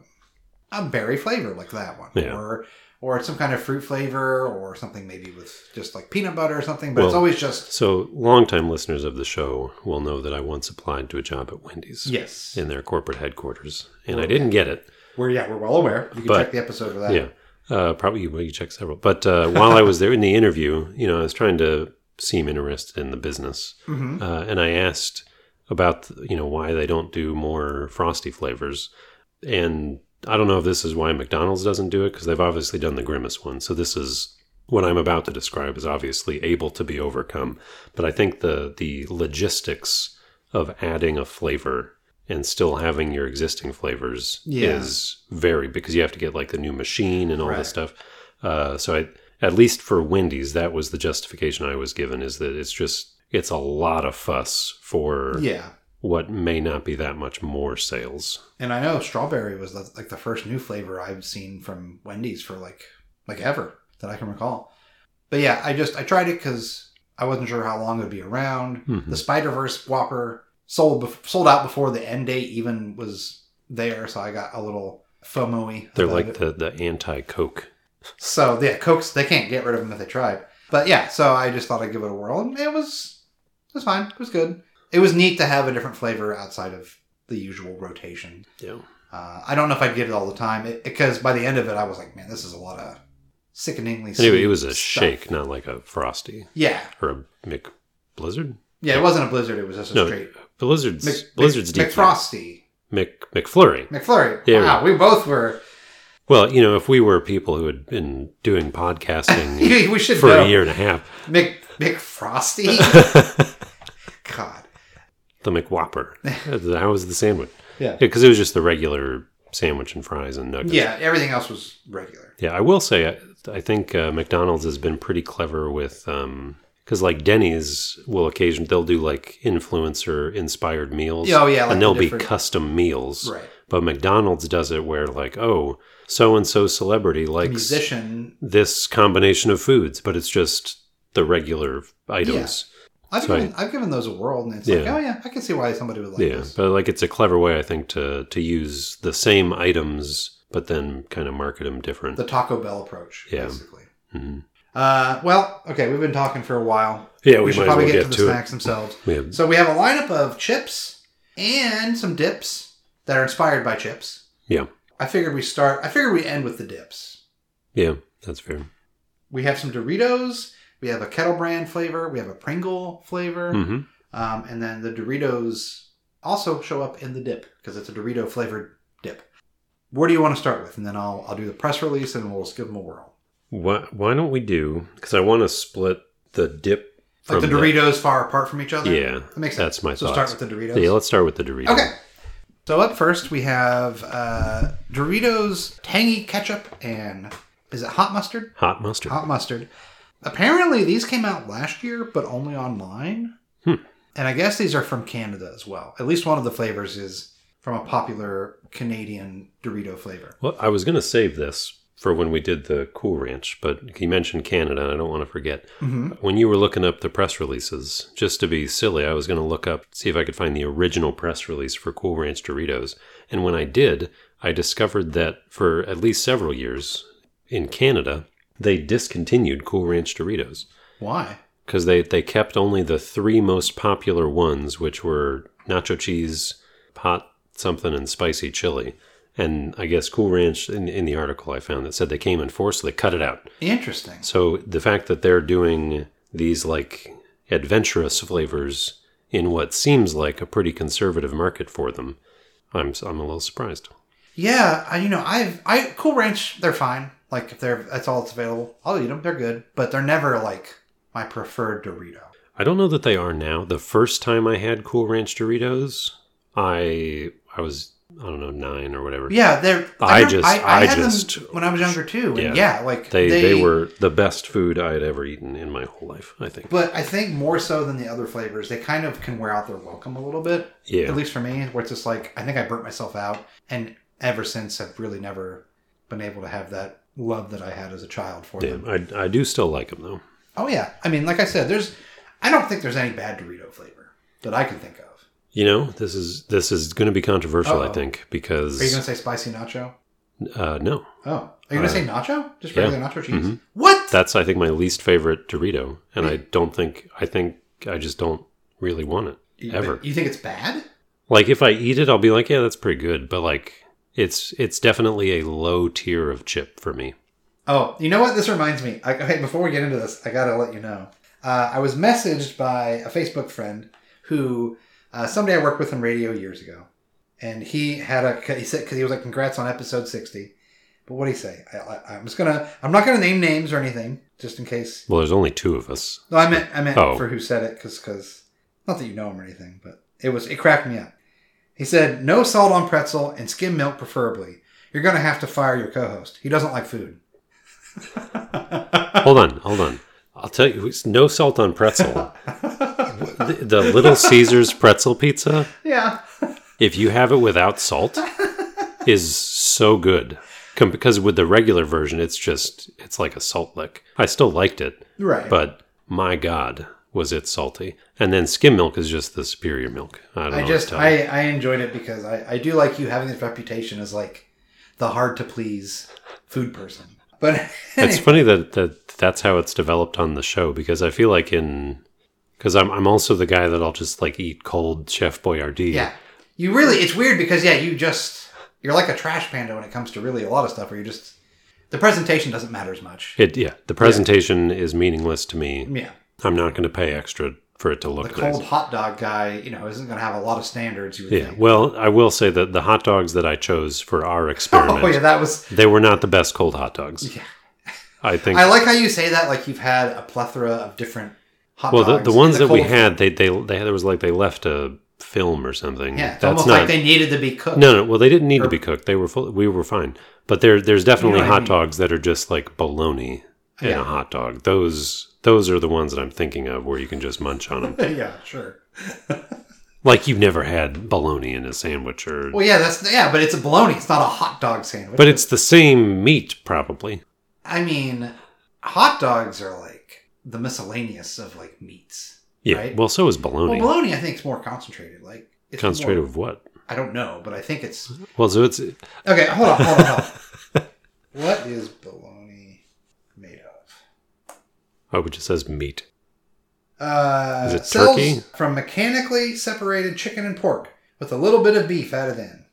[SPEAKER 3] a, a berry flavor like that one.
[SPEAKER 2] Yeah.
[SPEAKER 3] Or or some kind of fruit flavor or something maybe with just like peanut butter or something. But it's
[SPEAKER 2] Well,
[SPEAKER 3] always just...
[SPEAKER 2] So, longtime listeners of the show will know that I once applied to a job at Wendy's
[SPEAKER 3] Yes.
[SPEAKER 2] in their corporate headquarters, and I didn't get it.
[SPEAKER 3] We're, yeah, we're well aware. You can
[SPEAKER 2] But-
[SPEAKER 3] check the episode for that.
[SPEAKER 2] Yeah. Uh, probably well, you check several. But uh, while I was there in the interview, you know, I was trying to seem interested in the business.
[SPEAKER 3] hmm
[SPEAKER 2] Uh, and I asked about, you know, why they don't do more Frosty flavors. And I don't know if this is why McDonald's doesn't do it, because they've obviously done the Grimace one. So this is what I'm about to describe is obviously able to be overcome. But I think the the logistics of adding a flavor and still having your existing flavors
[SPEAKER 3] Yeah.
[SPEAKER 2] is very, because you have to get like the new machine and all
[SPEAKER 3] Right.
[SPEAKER 2] this stuff. Uh, so I, at least for Wendy's, that was the justification I was given, is that it's just, it's a lot of fuss for
[SPEAKER 3] Yeah.
[SPEAKER 2] what may not be that much more sales.
[SPEAKER 3] And I know strawberry was the, like the first new flavor I've seen from Wendy's for like like ever that I can recall. But yeah, I just I tried it because I wasn't sure how long it would be around.
[SPEAKER 2] Mhm.
[SPEAKER 3] The Spider-Verse Whopper sold bef- sold out before the end date even was there, so I got a little FOMO-y.
[SPEAKER 2] They're
[SPEAKER 3] about
[SPEAKER 2] like
[SPEAKER 3] it.
[SPEAKER 2] the, the anti-Coke.
[SPEAKER 3] So yeah, Cokes, they can't get rid of them if they tried. But yeah, so I just thought I'd give it a whirl, and it was it was fine. It was good. It was neat to have a different flavor outside of the usual rotation.
[SPEAKER 2] Yeah.
[SPEAKER 3] Uh, I don't know if I'd get it all the time it, because by the end of it, I was like, man, this is a lot of sickeningly sweet
[SPEAKER 2] Anyway, it was a
[SPEAKER 3] stuff.
[SPEAKER 2] shake, not like a Frosty
[SPEAKER 3] Yeah.
[SPEAKER 2] or a Mc Blizzard.
[SPEAKER 3] Yeah, it wasn't a Blizzard. It was just a
[SPEAKER 2] No,
[SPEAKER 3] straight
[SPEAKER 2] Blizzard's
[SPEAKER 3] Mc,
[SPEAKER 2] Blizzard's
[SPEAKER 3] Mc,
[SPEAKER 2] deep
[SPEAKER 3] McFrosty.
[SPEAKER 2] Mc McFlurry.
[SPEAKER 3] McFlurry.
[SPEAKER 2] There we
[SPEAKER 3] Wow, we both were.
[SPEAKER 2] Well, you know, if we were people who had been doing podcasting
[SPEAKER 3] we should
[SPEAKER 2] for
[SPEAKER 3] know.
[SPEAKER 2] a year and a half,
[SPEAKER 3] Mc, McFrosty? God.
[SPEAKER 2] the McWhopper, that was the sandwich.
[SPEAKER 3] Yeah.
[SPEAKER 2] Because it was just the regular sandwich and fries and nuggets.
[SPEAKER 3] Yeah, everything else was regular.
[SPEAKER 2] Yeah, I will say, I, I think uh, McDonald's has been pretty clever with, because like Denny's will occasionally, they'll do like influencer inspired meals.
[SPEAKER 3] Oh, yeah, like
[SPEAKER 2] and they'll
[SPEAKER 3] the
[SPEAKER 2] be
[SPEAKER 3] different-
[SPEAKER 2] custom meals.
[SPEAKER 3] Right.
[SPEAKER 2] But McDonald's does it where like, oh, so-and-so celebrity likes
[SPEAKER 3] Musician.
[SPEAKER 2] this combination of foods, but it's just the regular items.
[SPEAKER 3] I've,
[SPEAKER 2] So I-
[SPEAKER 3] given, I've given those a whirl, and it's like,
[SPEAKER 2] Yeah.
[SPEAKER 3] oh yeah, I can see why somebody would like
[SPEAKER 2] Yeah,
[SPEAKER 3] this.
[SPEAKER 2] but like it's a clever way, I think, to to use the same items but then kind of market them different.
[SPEAKER 3] The Taco Bell approach,
[SPEAKER 2] Yeah.
[SPEAKER 3] basically.
[SPEAKER 2] Mm-hmm.
[SPEAKER 3] Uh, well, okay, we've been talking for a while.
[SPEAKER 2] Yeah, we,
[SPEAKER 3] we should
[SPEAKER 2] might
[SPEAKER 3] probably
[SPEAKER 2] as well
[SPEAKER 3] get,
[SPEAKER 2] get,
[SPEAKER 3] to the
[SPEAKER 2] to
[SPEAKER 3] snacks themselves.
[SPEAKER 2] it. Yeah.
[SPEAKER 3] So we have a lineup of chips and some dips that are inspired by chips.
[SPEAKER 2] Yeah.
[SPEAKER 3] I figured we start. I figured we end with the dips.
[SPEAKER 2] Yeah, that's fair.
[SPEAKER 3] We have some Doritos. We have a Kettle Brand flavor. We have a Pringle flavor.
[SPEAKER 2] Mm-hmm.
[SPEAKER 3] Um, and then the Doritos also show up in the dip because it's a Dorito flavored dip. Where do you want to start with? And then I'll I'll do the press release and we'll just give them a whirl.
[SPEAKER 2] Why, why don't we do... Because I want to split the dip from
[SPEAKER 3] Like the Doritos far apart from each other?
[SPEAKER 2] Yeah,
[SPEAKER 3] That makes sense.
[SPEAKER 2] that's my
[SPEAKER 3] So
[SPEAKER 2] thoughts.
[SPEAKER 3] start with the Doritos?
[SPEAKER 2] Yeah, let's start with the Doritos.
[SPEAKER 3] Okay. So up first we have uh, Doritos tangy ketchup and... Is it hot mustard?
[SPEAKER 2] Hot mustard.
[SPEAKER 3] Hot mustard. Apparently these came out last year, but only online.
[SPEAKER 2] Hmm.
[SPEAKER 3] And I guess these are from Canada as well. At least one of the flavors is from a popular Canadian Dorito flavor.
[SPEAKER 2] Well, I was going to save this for when we did the Cool Ranch, but you mentioned Canada, and I don't want to forget.
[SPEAKER 3] Mm-hmm.
[SPEAKER 2] When you were looking up the press releases, just to be silly, I was going to look up, see if I could find the original press release for Cool Ranch Doritos. And when I did, I discovered that for at least several years in Canada, they discontinued Cool Ranch Doritos.
[SPEAKER 3] Why?
[SPEAKER 2] Because they, they kept only the three most popular ones, which were nacho cheese, hot something, and spicy chili. And I guess Cool Ranch, in, in the article I found, that said they came in force, so they cut it out.
[SPEAKER 3] Interesting.
[SPEAKER 2] So the fact that they're doing these like adventurous flavors in what seems like a pretty conservative market for them, I'm I'm a little surprised.
[SPEAKER 3] Yeah, I, you know, I've I Cool Ranch, they're fine. Like if they're that's all that's available, I'll eat them. They're good, but they're never like my preferred Dorito.
[SPEAKER 2] I don't know that they are now. The first time I had Cool Ranch Doritos, I I was I don't know nine or whatever.
[SPEAKER 3] Yeah, they're.
[SPEAKER 2] I
[SPEAKER 3] remember-
[SPEAKER 2] just-
[SPEAKER 3] I, I,
[SPEAKER 2] I
[SPEAKER 3] had
[SPEAKER 2] just-
[SPEAKER 3] them when I was younger too, and
[SPEAKER 2] Yeah.
[SPEAKER 3] yeah, like
[SPEAKER 2] They, they were the best food I had ever eaten in my whole life, I think.
[SPEAKER 3] But I think more so than the other flavors, they kind of can wear out their welcome a little bit.
[SPEAKER 2] Yeah.
[SPEAKER 3] At least for me, where it's just like I think I burnt myself out, and ever since I've really never been able to have that love that I had as a child for
[SPEAKER 2] Yeah,
[SPEAKER 3] them.
[SPEAKER 2] I, I do still like them, though.
[SPEAKER 3] Oh yeah, I mean, like I said, there's. I don't think there's any bad Dorito flavor that I can think of.
[SPEAKER 2] You know, this is this is going to be controversial,
[SPEAKER 3] Uh-oh.
[SPEAKER 2] I think, because...
[SPEAKER 3] Are you going to say spicy nacho?
[SPEAKER 2] Uh, no.
[SPEAKER 3] Oh, are you going to
[SPEAKER 2] Uh,
[SPEAKER 3] say nacho? Just
[SPEAKER 2] yeah.
[SPEAKER 3] regular nacho cheese?
[SPEAKER 2] Mhm.
[SPEAKER 3] What?
[SPEAKER 2] That's, I think, my least favorite Dorito. And I don't think... I think I just don't really want it,
[SPEAKER 3] You-
[SPEAKER 2] ever.
[SPEAKER 3] You think it's bad?
[SPEAKER 2] Like, if I eat it, I'll be like, yeah, that's pretty good. But, like, it's it's definitely a low tier of chip for me.
[SPEAKER 3] Oh, you know what? This reminds me. I, okay, before we get into this, I got to let you know. Uh, I was messaged by a Facebook friend who, uh, somebody I worked with in radio years ago. And he had a, he said, because he was like, congrats on episode sixty. But what did he say? I, I, I'm just going to, I'm not going to name names or anything, just in case.
[SPEAKER 2] Well, there's only two of us.
[SPEAKER 3] No, I meant, I meant
[SPEAKER 2] Oh.
[SPEAKER 3] for who said it, because, because, not that you know him or anything, but it was, it cracked me up. He said, no salt on pretzel and skim milk preferably. You're going to have to fire your co-host. He doesn't like food.
[SPEAKER 2] Hold on, hold on. I'll tell you, it's no salt on pretzel. the, the Little Caesars pretzel pizza,
[SPEAKER 3] Yeah.
[SPEAKER 2] if you have it without salt, is so good. Com- because with the regular version, it's just, it's like a salt lick. I still liked it,
[SPEAKER 3] Right.
[SPEAKER 2] but my God, was it salty. And then skim milk is just the superior milk. I don't know.
[SPEAKER 3] I
[SPEAKER 2] what
[SPEAKER 3] just,
[SPEAKER 2] to tell you.
[SPEAKER 3] I, I enjoyed it because I, I do like you having this reputation as like the hard to please food person. But
[SPEAKER 2] It's funny that, that that's how it's developed on the show, because I feel like in, because I'm, I'm also the guy that I'll just like eat cold Chef Boyardee.
[SPEAKER 3] yeah, you really, it's weird because yeah, you just, you're like a trash panda when it comes to really a lot of stuff where you just, the presentation doesn't matter as much.
[SPEAKER 2] It, yeah, the presentation is meaningless to me.
[SPEAKER 3] Yeah.
[SPEAKER 2] I'm not going to pay extra for it to
[SPEAKER 3] The
[SPEAKER 2] look
[SPEAKER 3] cold
[SPEAKER 2] nice.
[SPEAKER 3] hot dog guy, you know, isn't going to have a lot of standards. You would
[SPEAKER 2] Yeah,
[SPEAKER 3] think.
[SPEAKER 2] well, I will say that the hot dogs that I chose for our experiment,
[SPEAKER 3] Oh yeah, that was.
[SPEAKER 2] they were not the best cold hot dogs.
[SPEAKER 3] Yeah.
[SPEAKER 2] I think.
[SPEAKER 3] I like how you say that, like you've had a plethora of different hot
[SPEAKER 2] well, the,
[SPEAKER 3] dogs.
[SPEAKER 2] the
[SPEAKER 3] in
[SPEAKER 2] ones that we
[SPEAKER 3] cold
[SPEAKER 2] had, they, they they there was like they left a film or something.
[SPEAKER 3] Yeah, it's
[SPEAKER 2] That's
[SPEAKER 3] almost
[SPEAKER 2] not.
[SPEAKER 3] like they needed to be cooked.
[SPEAKER 2] no, no. Well, they didn't need
[SPEAKER 3] Or-
[SPEAKER 2] to be cooked. They were full, we were fine. But there there's definitely
[SPEAKER 3] You know what I
[SPEAKER 2] hot
[SPEAKER 3] mean.
[SPEAKER 2] dogs that are just like bologna in
[SPEAKER 3] Yeah.
[SPEAKER 2] a hot dog. Those those are the ones that I'm thinking of where you can just munch on them.
[SPEAKER 3] Yeah, sure.
[SPEAKER 2] Like you've never had bologna in a sandwich or.
[SPEAKER 3] Well, yeah, that's yeah, but it's a bologna. It's not a hot dog sandwich.
[SPEAKER 2] But it's the same meat, probably.
[SPEAKER 3] I mean, hot dogs are like the miscellaneous of like meats.
[SPEAKER 2] Yeah.
[SPEAKER 3] Right?
[SPEAKER 2] Well, so is
[SPEAKER 3] Well,
[SPEAKER 2] bologna.
[SPEAKER 3] bologna, I think, is more concentrated. Like it's
[SPEAKER 2] Concentrated
[SPEAKER 3] more,
[SPEAKER 2] of what?
[SPEAKER 3] I don't know, but I think it's...
[SPEAKER 2] Well, so it's...
[SPEAKER 3] Okay, hold on, hold on, hold on. What is bologna made of?
[SPEAKER 2] Oh, it just says meat.
[SPEAKER 3] Uh,
[SPEAKER 2] Is it
[SPEAKER 3] cells
[SPEAKER 2] turkey?
[SPEAKER 3] from mechanically separated chicken and pork with a little bit of beef added in.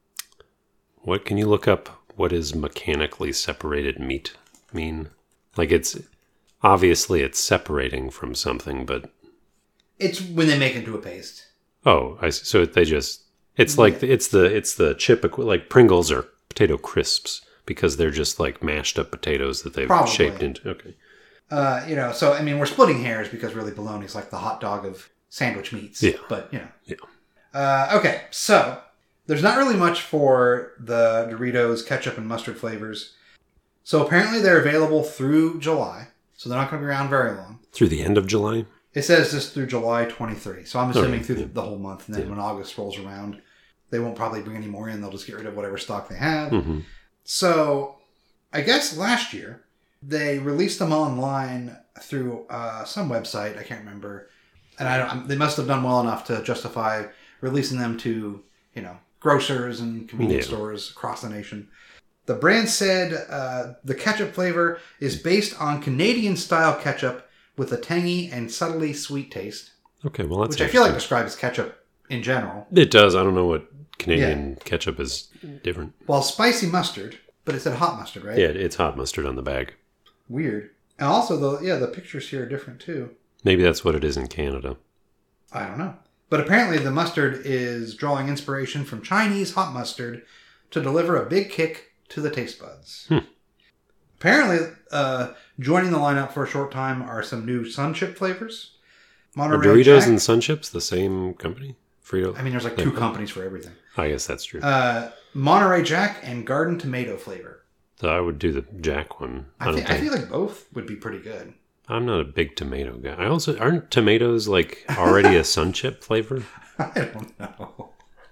[SPEAKER 2] What can you look up? What does mechanically separated meat mean? Like it's obviously it's separating from something, but
[SPEAKER 3] It's when they make it into a paste.
[SPEAKER 2] oh, I see. So they just it's like it's the it's the chip equi- like Pringles or potato crisps because they're just like mashed up potatoes that they've
[SPEAKER 3] Probably.
[SPEAKER 2] shaped into. Okay.
[SPEAKER 3] Uh, you know, so I mean, we're splitting hairs because really bologna is like the hot dog of sandwich meats.
[SPEAKER 2] Yeah.
[SPEAKER 3] But you know.
[SPEAKER 2] Yeah.
[SPEAKER 3] Uh, okay, so there's not really much for the Doritos ketchup and mustard flavors. So apparently they're available through July. So they're not going to be around very long.
[SPEAKER 2] Through the end of July?
[SPEAKER 3] It says just through July twenty-third. So I'm assuming
[SPEAKER 2] Okay,
[SPEAKER 3] through
[SPEAKER 2] yeah.
[SPEAKER 3] the, the whole month. And then
[SPEAKER 2] Yeah.
[SPEAKER 3] when August rolls around, they won't probably bring any more in. They'll just get rid of whatever stock they have.
[SPEAKER 2] Mm-hmm.
[SPEAKER 3] So I guess last year they released them online through uh, some website. I can't remember. And I don't, they must have done well enough to justify releasing them to, you know, grocers and convenience
[SPEAKER 2] Yeah.
[SPEAKER 3] stores across the nation. The brand said uh, the ketchup flavor is based on Canadian-style ketchup with a tangy and subtly sweet taste,
[SPEAKER 2] Okay, well that's
[SPEAKER 3] which I feel like
[SPEAKER 2] interesting.
[SPEAKER 3] describes ketchup in general.
[SPEAKER 2] It does. I don't know what Canadian ketchup is different.
[SPEAKER 3] Well, spicy mustard, but it said hot mustard, right?
[SPEAKER 2] Yeah, it's hot mustard on the bag.
[SPEAKER 3] Weird. And also, the yeah, the pictures here are different too.
[SPEAKER 2] Maybe that's what it is in Canada.
[SPEAKER 3] I don't know. But apparently the mustard is drawing inspiration from Chinese hot mustard to deliver a big kick to the taste buds.
[SPEAKER 2] Hmm.
[SPEAKER 3] Apparently, uh, joining the lineup for a short time are some new Sun Chip flavors.
[SPEAKER 2] Are
[SPEAKER 3] Monterey
[SPEAKER 2] Doritos
[SPEAKER 3] Jack.
[SPEAKER 2] and Sun Chips the same company? Frito?
[SPEAKER 3] I mean, there's like two companies for everything.
[SPEAKER 2] I guess that's true.
[SPEAKER 3] Uh, Monterey Jack and Garden Tomato flavor.
[SPEAKER 2] So I would do the Jack one. I,
[SPEAKER 3] I,
[SPEAKER 2] don't
[SPEAKER 3] thi- I
[SPEAKER 2] think.
[SPEAKER 3] feel like both would be pretty good.
[SPEAKER 2] I'm not a big tomato guy. I also aren't tomatoes like already a Sun Chip flavor?
[SPEAKER 3] I don't know.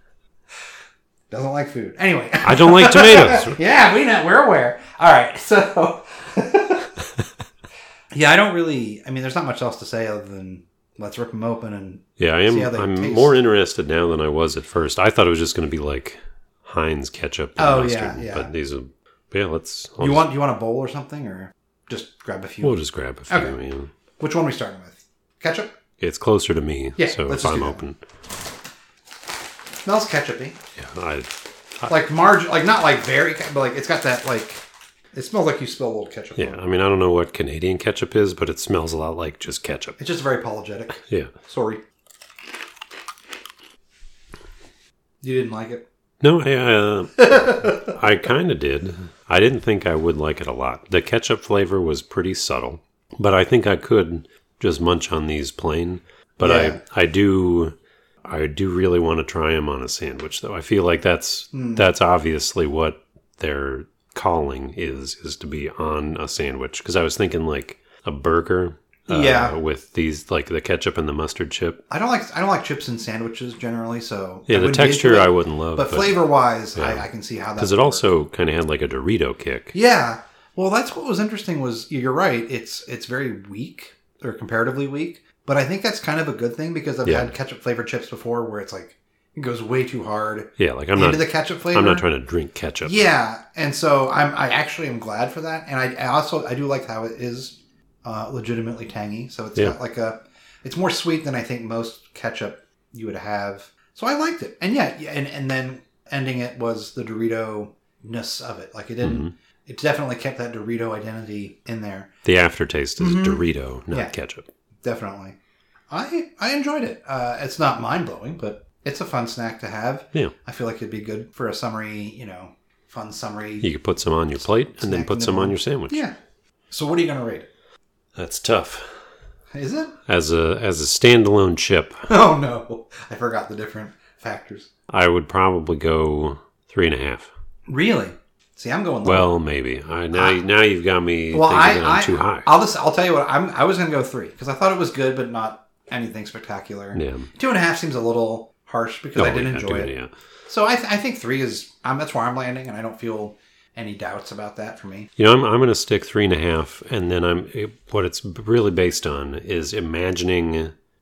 [SPEAKER 3] Doesn't like food. Anyway.
[SPEAKER 2] I don't like tomatoes.
[SPEAKER 3] Yeah, we know. We're aware. All right. So, yeah, I don't really. I mean, there's not much else to say other than let's rip them open and
[SPEAKER 2] Yeah, I
[SPEAKER 3] see
[SPEAKER 2] am.
[SPEAKER 3] how they
[SPEAKER 2] I'm
[SPEAKER 3] taste.
[SPEAKER 2] more interested now than I was at first. I thought it was just going to be like Heinz ketchup. And
[SPEAKER 3] Oh,
[SPEAKER 2] mustard,
[SPEAKER 3] yeah, yeah.
[SPEAKER 2] But these are. But yeah, let's. I'll
[SPEAKER 3] You
[SPEAKER 2] just-
[SPEAKER 3] want you want a bowl or something, or just grab a few?
[SPEAKER 2] We'll just grab a few.
[SPEAKER 3] Okay.
[SPEAKER 2] Yeah.
[SPEAKER 3] Which one are we starting with? Ketchup.
[SPEAKER 2] It's closer to me.
[SPEAKER 3] Yeah,
[SPEAKER 2] So
[SPEAKER 3] let's
[SPEAKER 2] if
[SPEAKER 3] just
[SPEAKER 2] I'm
[SPEAKER 3] do that.
[SPEAKER 2] open,
[SPEAKER 3] Smells ketchupy.
[SPEAKER 2] yeah, I.
[SPEAKER 3] Like marg, like not like very, but like it's got that like. It smells like you spilled a little ketchup.
[SPEAKER 2] Yeah,
[SPEAKER 3] on it.
[SPEAKER 2] I mean, I don't know what Canadian ketchup is, but it smells a lot like just ketchup.
[SPEAKER 3] It's just very apologetic.
[SPEAKER 2] Yeah.
[SPEAKER 3] Sorry. You didn't like it?
[SPEAKER 2] No, I, uh, I kind of did. I didn't think I would like it a lot. The ketchup flavor was pretty subtle, but I think I could just munch on these plain. But
[SPEAKER 3] Yeah.
[SPEAKER 2] I, I do, I do really want to try them on a sandwich, though. I feel like that's
[SPEAKER 3] Mm.
[SPEAKER 2] that's obviously what their calling is, is to be on a sandwich. Because I was thinking like a burger. Uh,
[SPEAKER 3] Yeah.
[SPEAKER 2] with these like the ketchup and the mustard chip.
[SPEAKER 3] I don't like I don't like chips in sandwiches generally, so
[SPEAKER 2] Yeah,
[SPEAKER 3] I
[SPEAKER 2] the
[SPEAKER 3] wouldn't be into
[SPEAKER 2] texture
[SPEAKER 3] it.
[SPEAKER 2] I wouldn't love,
[SPEAKER 3] But
[SPEAKER 2] but-
[SPEAKER 3] flavor wise,
[SPEAKER 2] Yeah.
[SPEAKER 3] I, I can see how that.
[SPEAKER 2] Because it
[SPEAKER 3] would work.
[SPEAKER 2] also kind of had like a Dorito kick.
[SPEAKER 3] Yeah. Well, that's what was interesting. Was you're right. It's it's very weak or comparatively weak, but I think that's kind of a good thing because I've
[SPEAKER 2] Yeah.
[SPEAKER 3] had ketchup flavored chips before where it's like it goes way too hard
[SPEAKER 2] Yeah, like I'm
[SPEAKER 3] into
[SPEAKER 2] not.
[SPEAKER 3] the ketchup flavor.
[SPEAKER 2] I'm not trying to drink ketchup.
[SPEAKER 3] Yeah, and so I'm I actually am glad for that, and I, I also I do like how it is uh, legitimately tangy. So it's
[SPEAKER 2] Yeah.
[SPEAKER 3] got like a it's more sweet than I think most ketchup you would have. So I liked it, and yeah, yeah and and then ending it was the Dorito ness of it. Like it didn't.
[SPEAKER 2] Mm-hmm.
[SPEAKER 3] It definitely kept that Dorito identity in there.
[SPEAKER 2] The aftertaste is
[SPEAKER 3] Mhm.
[SPEAKER 2] Dorito, not
[SPEAKER 3] Yeah.
[SPEAKER 2] ketchup.
[SPEAKER 3] Definitely, I I enjoyed it. Uh, it's not mind blowing, but it's a fun snack to have.
[SPEAKER 2] Yeah.
[SPEAKER 3] I feel like it'd be good for a summery, you know, fun summery.
[SPEAKER 2] You could put some on your plate and then
[SPEAKER 3] Snack
[SPEAKER 2] put
[SPEAKER 3] in
[SPEAKER 2] some
[SPEAKER 3] the
[SPEAKER 2] on
[SPEAKER 3] morning.
[SPEAKER 2] your sandwich.
[SPEAKER 3] Yeah. So what are you gonna rate it?
[SPEAKER 2] That's tough.
[SPEAKER 3] Is it?
[SPEAKER 2] As a as a standalone chip,
[SPEAKER 3] Oh no, I forgot the different factors.
[SPEAKER 2] I would probably go three and a half.
[SPEAKER 3] Really? See, I'm going low.
[SPEAKER 2] Well, maybe. I now
[SPEAKER 3] I-
[SPEAKER 2] now you've got me
[SPEAKER 3] well, I,
[SPEAKER 2] thinking that I'm
[SPEAKER 3] I,
[SPEAKER 2] too high.
[SPEAKER 3] I'll just, I'll tell you what. I'm, I was gonna go three because I thought it was good, but not anything spectacular.
[SPEAKER 2] Yeah.
[SPEAKER 3] Two and a half seems a little harsh because I
[SPEAKER 2] Oh,
[SPEAKER 3] did
[SPEAKER 2] yeah,
[SPEAKER 3] enjoy
[SPEAKER 2] do
[SPEAKER 3] it.
[SPEAKER 2] Yeah.
[SPEAKER 3] So I, th- I think three is. Um, that's where I'm landing, and I don't feel any doubts about that for me.
[SPEAKER 2] You know, I'm I'm going to stick three and a half, and then I'm it, what it's really based on is imagining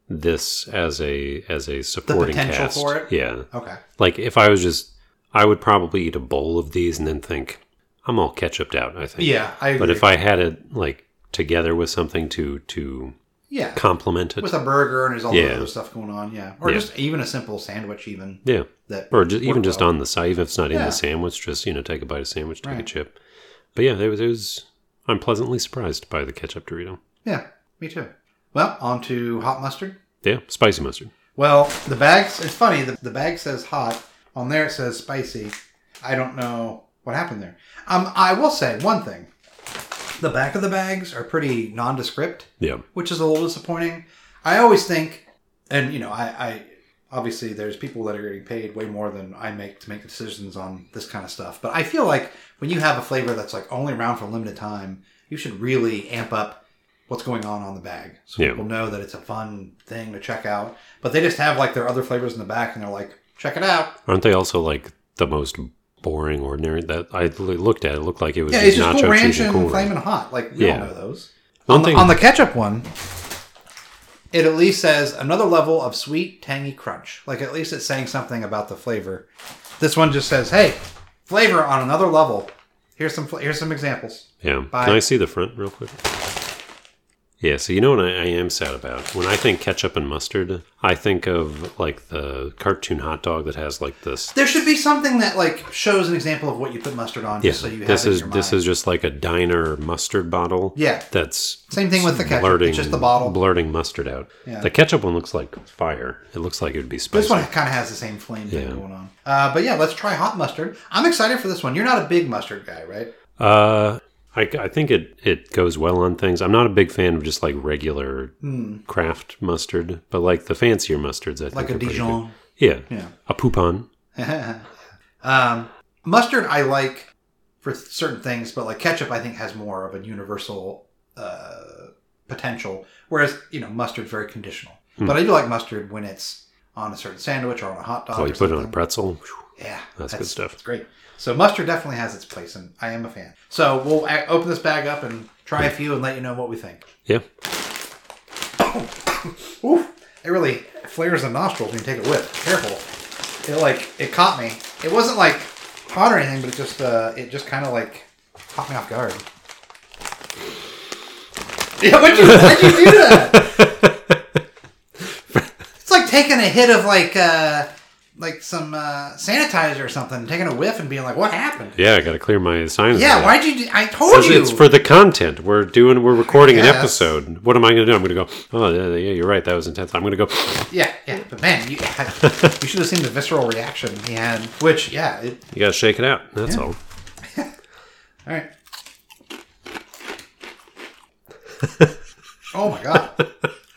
[SPEAKER 2] this as a as a supporting
[SPEAKER 3] potential
[SPEAKER 2] cast.
[SPEAKER 3] for it?
[SPEAKER 2] Yeah.
[SPEAKER 3] Okay.
[SPEAKER 2] Like if I was just, I would probably eat a bowl of these and then think, I'm all ketchuped out, I think.
[SPEAKER 3] Yeah, I agree.
[SPEAKER 2] But if I had it like together with something to to
[SPEAKER 3] yeah.
[SPEAKER 2] complement it.
[SPEAKER 3] With a burger and there's all
[SPEAKER 2] Yeah.
[SPEAKER 3] the other stuff going on, yeah. Or
[SPEAKER 2] Yeah.
[SPEAKER 3] just even a simple sandwich even.
[SPEAKER 2] Yeah.
[SPEAKER 3] That
[SPEAKER 2] Or just, even
[SPEAKER 3] worked
[SPEAKER 2] just
[SPEAKER 3] well.
[SPEAKER 2] on the side, even if it's not in
[SPEAKER 3] Yeah.
[SPEAKER 2] the sandwich, just, you know, take a bite of sandwich, take a
[SPEAKER 3] Right.
[SPEAKER 2] chip. But yeah, it was, it was, I'm pleasantly surprised by the ketchup Dorito.
[SPEAKER 3] Yeah, me too. Well, on to hot mustard.
[SPEAKER 2] Yeah, spicy mustard.
[SPEAKER 3] Well, the bags, it's funny, the, the bag says hot. On there it says spicy. I don't know what happened there. Um, I will say one thing. The back of the bags are pretty nondescript,
[SPEAKER 2] Yeah.
[SPEAKER 3] which is a little disappointing. I always think, and you know, I, I obviously there's people that are getting paid way more than I make to make decisions on this kind of stuff. But I feel like when you have a flavor that's like only around for a limited time, you should really amp up what's going on on the bag, so
[SPEAKER 2] Yeah.
[SPEAKER 3] people know that it's a fun thing to check out. But they just have like their other flavors in the back, and they're like, check it out.
[SPEAKER 2] Aren't they also like the most boring, ordinary that I looked at? It looked like it was
[SPEAKER 3] Yeah,
[SPEAKER 2] just
[SPEAKER 3] it's just
[SPEAKER 2] nacho
[SPEAKER 3] Cool Ranch
[SPEAKER 2] cheese and
[SPEAKER 3] and
[SPEAKER 2] Cool Ranch.
[SPEAKER 3] Flamin' Hot. Like we
[SPEAKER 2] Yeah.
[SPEAKER 3] all know those.
[SPEAKER 2] One
[SPEAKER 3] on, the,
[SPEAKER 2] thing-
[SPEAKER 3] on the ketchup one, it at least says another level of sweet, tangy crunch. Like at least it's saying something about the flavor. This one just says, "Hey, flavor on another level." Here's some. fl- Here's some examples.
[SPEAKER 2] Yeah.
[SPEAKER 3] Bye.
[SPEAKER 2] Can I see the front real quick? Yeah, so you know what I, I am sad about? When I think ketchup and mustard, I think of like the cartoon hot dog that has like this.
[SPEAKER 3] There should be something that like shows an example of what you put mustard on,
[SPEAKER 2] Yeah,
[SPEAKER 3] just so you have
[SPEAKER 2] this
[SPEAKER 3] it
[SPEAKER 2] is
[SPEAKER 3] in your
[SPEAKER 2] this
[SPEAKER 3] mind.
[SPEAKER 2] is just like a diner mustard bottle.
[SPEAKER 3] Yeah.
[SPEAKER 2] That's
[SPEAKER 3] Same thing with the ketchup.
[SPEAKER 2] blurting,
[SPEAKER 3] It's just the bottle.
[SPEAKER 2] blurting mustard out.
[SPEAKER 3] Yeah.
[SPEAKER 2] The ketchup one looks like fire. It looks like it would be spicy.
[SPEAKER 3] This one kind of has the same flame thing
[SPEAKER 2] Yeah.
[SPEAKER 3] going on. Uh, but yeah, let's try hot mustard. I'm excited for this one. You're not a big mustard guy, right?
[SPEAKER 2] Uh, I, I think it, it goes well on things. I'm not a big fan of just like regular craft mustard, but like the fancier mustards, I think
[SPEAKER 3] Like a
[SPEAKER 2] are pretty
[SPEAKER 3] Dijon.
[SPEAKER 2] good. Yeah.
[SPEAKER 3] Yeah.
[SPEAKER 2] A poupon.
[SPEAKER 3] um, mustard I like for certain things, but like ketchup I think has more of a universal uh, potential, whereas you know mustard's very conditional.
[SPEAKER 2] Hmm.
[SPEAKER 3] But I do like mustard when it's on a certain sandwich or on a hot dog.
[SPEAKER 2] Oh,
[SPEAKER 3] or
[SPEAKER 2] you put it on a
[SPEAKER 3] something.
[SPEAKER 2] pretzel. Whew.
[SPEAKER 3] Yeah,
[SPEAKER 2] That's good stuff.
[SPEAKER 3] It's great. So mustard definitely has its place, and I am a fan. So we'll a- open this bag up and try a few and let you know what we think.
[SPEAKER 2] Yeah.
[SPEAKER 3] Ooh, it really flares the nostrils when you take a whiff. Careful. It like it caught me. It wasn't like hot or anything, but it just uh, it just kind of like caught me off guard. Yeah, why'd you, why'd you do that? It's like taking a hit of like uh, like some uh, sanitizer or something, taking a whiff and being like, "What happened?"
[SPEAKER 2] Yeah, I got to clear my sinuses.
[SPEAKER 3] Yeah,
[SPEAKER 2] out.
[SPEAKER 3] why'd you? Do, I told
[SPEAKER 2] Because
[SPEAKER 3] you.
[SPEAKER 2] it's for the content. We're doing. We're recording an
[SPEAKER 3] Yes.
[SPEAKER 2] episode. What am I going to do? I'm going to go. Oh, yeah, yeah, you're right. That was intense. I'm going to go.
[SPEAKER 3] Yeah, yeah, but man, you, you should have seen the visceral reaction he had. Which, yeah, it,
[SPEAKER 2] You got to shake it out. That's
[SPEAKER 3] Yeah.
[SPEAKER 2] all.
[SPEAKER 3] all right. Oh my god.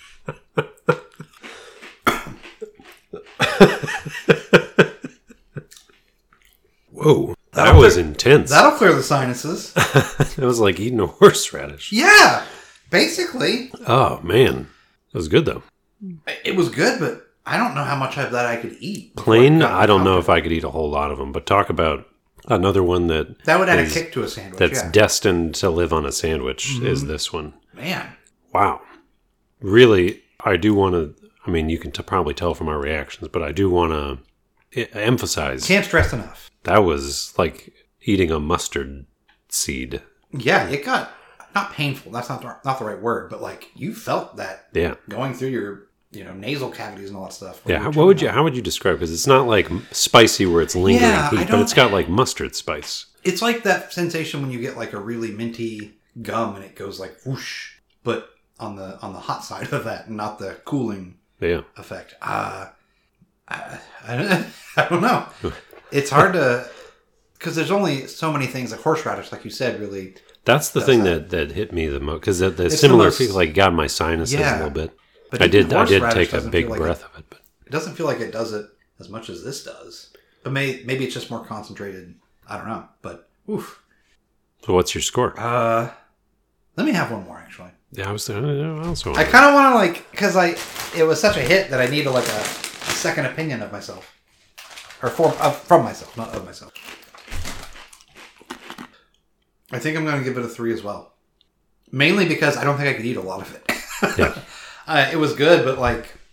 [SPEAKER 2] Whoa, that
[SPEAKER 3] That'll
[SPEAKER 2] was
[SPEAKER 3] clear-
[SPEAKER 2] intense.
[SPEAKER 3] That'll clear the sinuses.
[SPEAKER 2] That was like eating a horseradish.
[SPEAKER 3] Yeah, basically,
[SPEAKER 2] Oh man, that was good though.
[SPEAKER 3] it was good, but I don't know how much of that I could eat. before
[SPEAKER 2] Plain,
[SPEAKER 3] it got
[SPEAKER 2] I don't know if
[SPEAKER 3] uncomfortable.
[SPEAKER 2] I could eat a whole lot of them. But talk about another one that
[SPEAKER 3] That would add
[SPEAKER 2] is-
[SPEAKER 3] a kick to a sandwich.
[SPEAKER 2] that's
[SPEAKER 3] yeah.
[SPEAKER 2] destined to live on a sandwich.
[SPEAKER 3] Mm-hmm.
[SPEAKER 2] Is this one?
[SPEAKER 3] Man,
[SPEAKER 2] Wow, really? I do want to. I mean, you can t- probably tell from our reactions, but I do want to I- emphasize
[SPEAKER 3] can't stress enough.
[SPEAKER 2] that was like eating a mustard seed.
[SPEAKER 3] Yeah, it got not painful. That's not the, not the right word, but like you felt that
[SPEAKER 2] Yeah.
[SPEAKER 3] going through your you know nasal cavities and all that stuff.
[SPEAKER 2] Yeah, how, what would you? How would you describe? Because it's not like spicy where it's lingering
[SPEAKER 3] Yeah, I
[SPEAKER 2] heat, but
[SPEAKER 3] don't-
[SPEAKER 2] it's got like mustard spice.
[SPEAKER 3] It's like that sensation when you get like a really minty gum and it goes like whoosh, but on the on the hot side of that, and not the cooling
[SPEAKER 2] Yeah,
[SPEAKER 3] effect. Uh, I, I, don't, I don't know. It's hard to because there's only so many things like horseradish, like you said, really.
[SPEAKER 2] that's the
[SPEAKER 3] That's
[SPEAKER 2] thing
[SPEAKER 3] that-
[SPEAKER 2] that, that hit me the most because the, the
[SPEAKER 3] It's the
[SPEAKER 2] similar
[SPEAKER 3] most-
[SPEAKER 2] feel like got my sinuses
[SPEAKER 3] Yeah.
[SPEAKER 2] a little bit.
[SPEAKER 3] But
[SPEAKER 2] I
[SPEAKER 3] even
[SPEAKER 2] did. I did
[SPEAKER 3] horseradish
[SPEAKER 2] take a
[SPEAKER 3] doesn't
[SPEAKER 2] big
[SPEAKER 3] feel like
[SPEAKER 2] breath
[SPEAKER 3] it,
[SPEAKER 2] of it, but
[SPEAKER 3] it doesn't feel like it does it as much as this does. But may, maybe it's just more concentrated. I don't know. But oof.
[SPEAKER 2] so what's your score?
[SPEAKER 3] Uh, let me have one more actually.
[SPEAKER 2] Yeah, I was. I also.
[SPEAKER 3] I kind of want to like because I it was such a hit that I needed like a second opinion of myself or from uh, from myself, not of myself. I think I'm going to give it a three as well, mainly because I don't think I could eat a lot of it.
[SPEAKER 2] Yeah.
[SPEAKER 3] uh, it was good, but like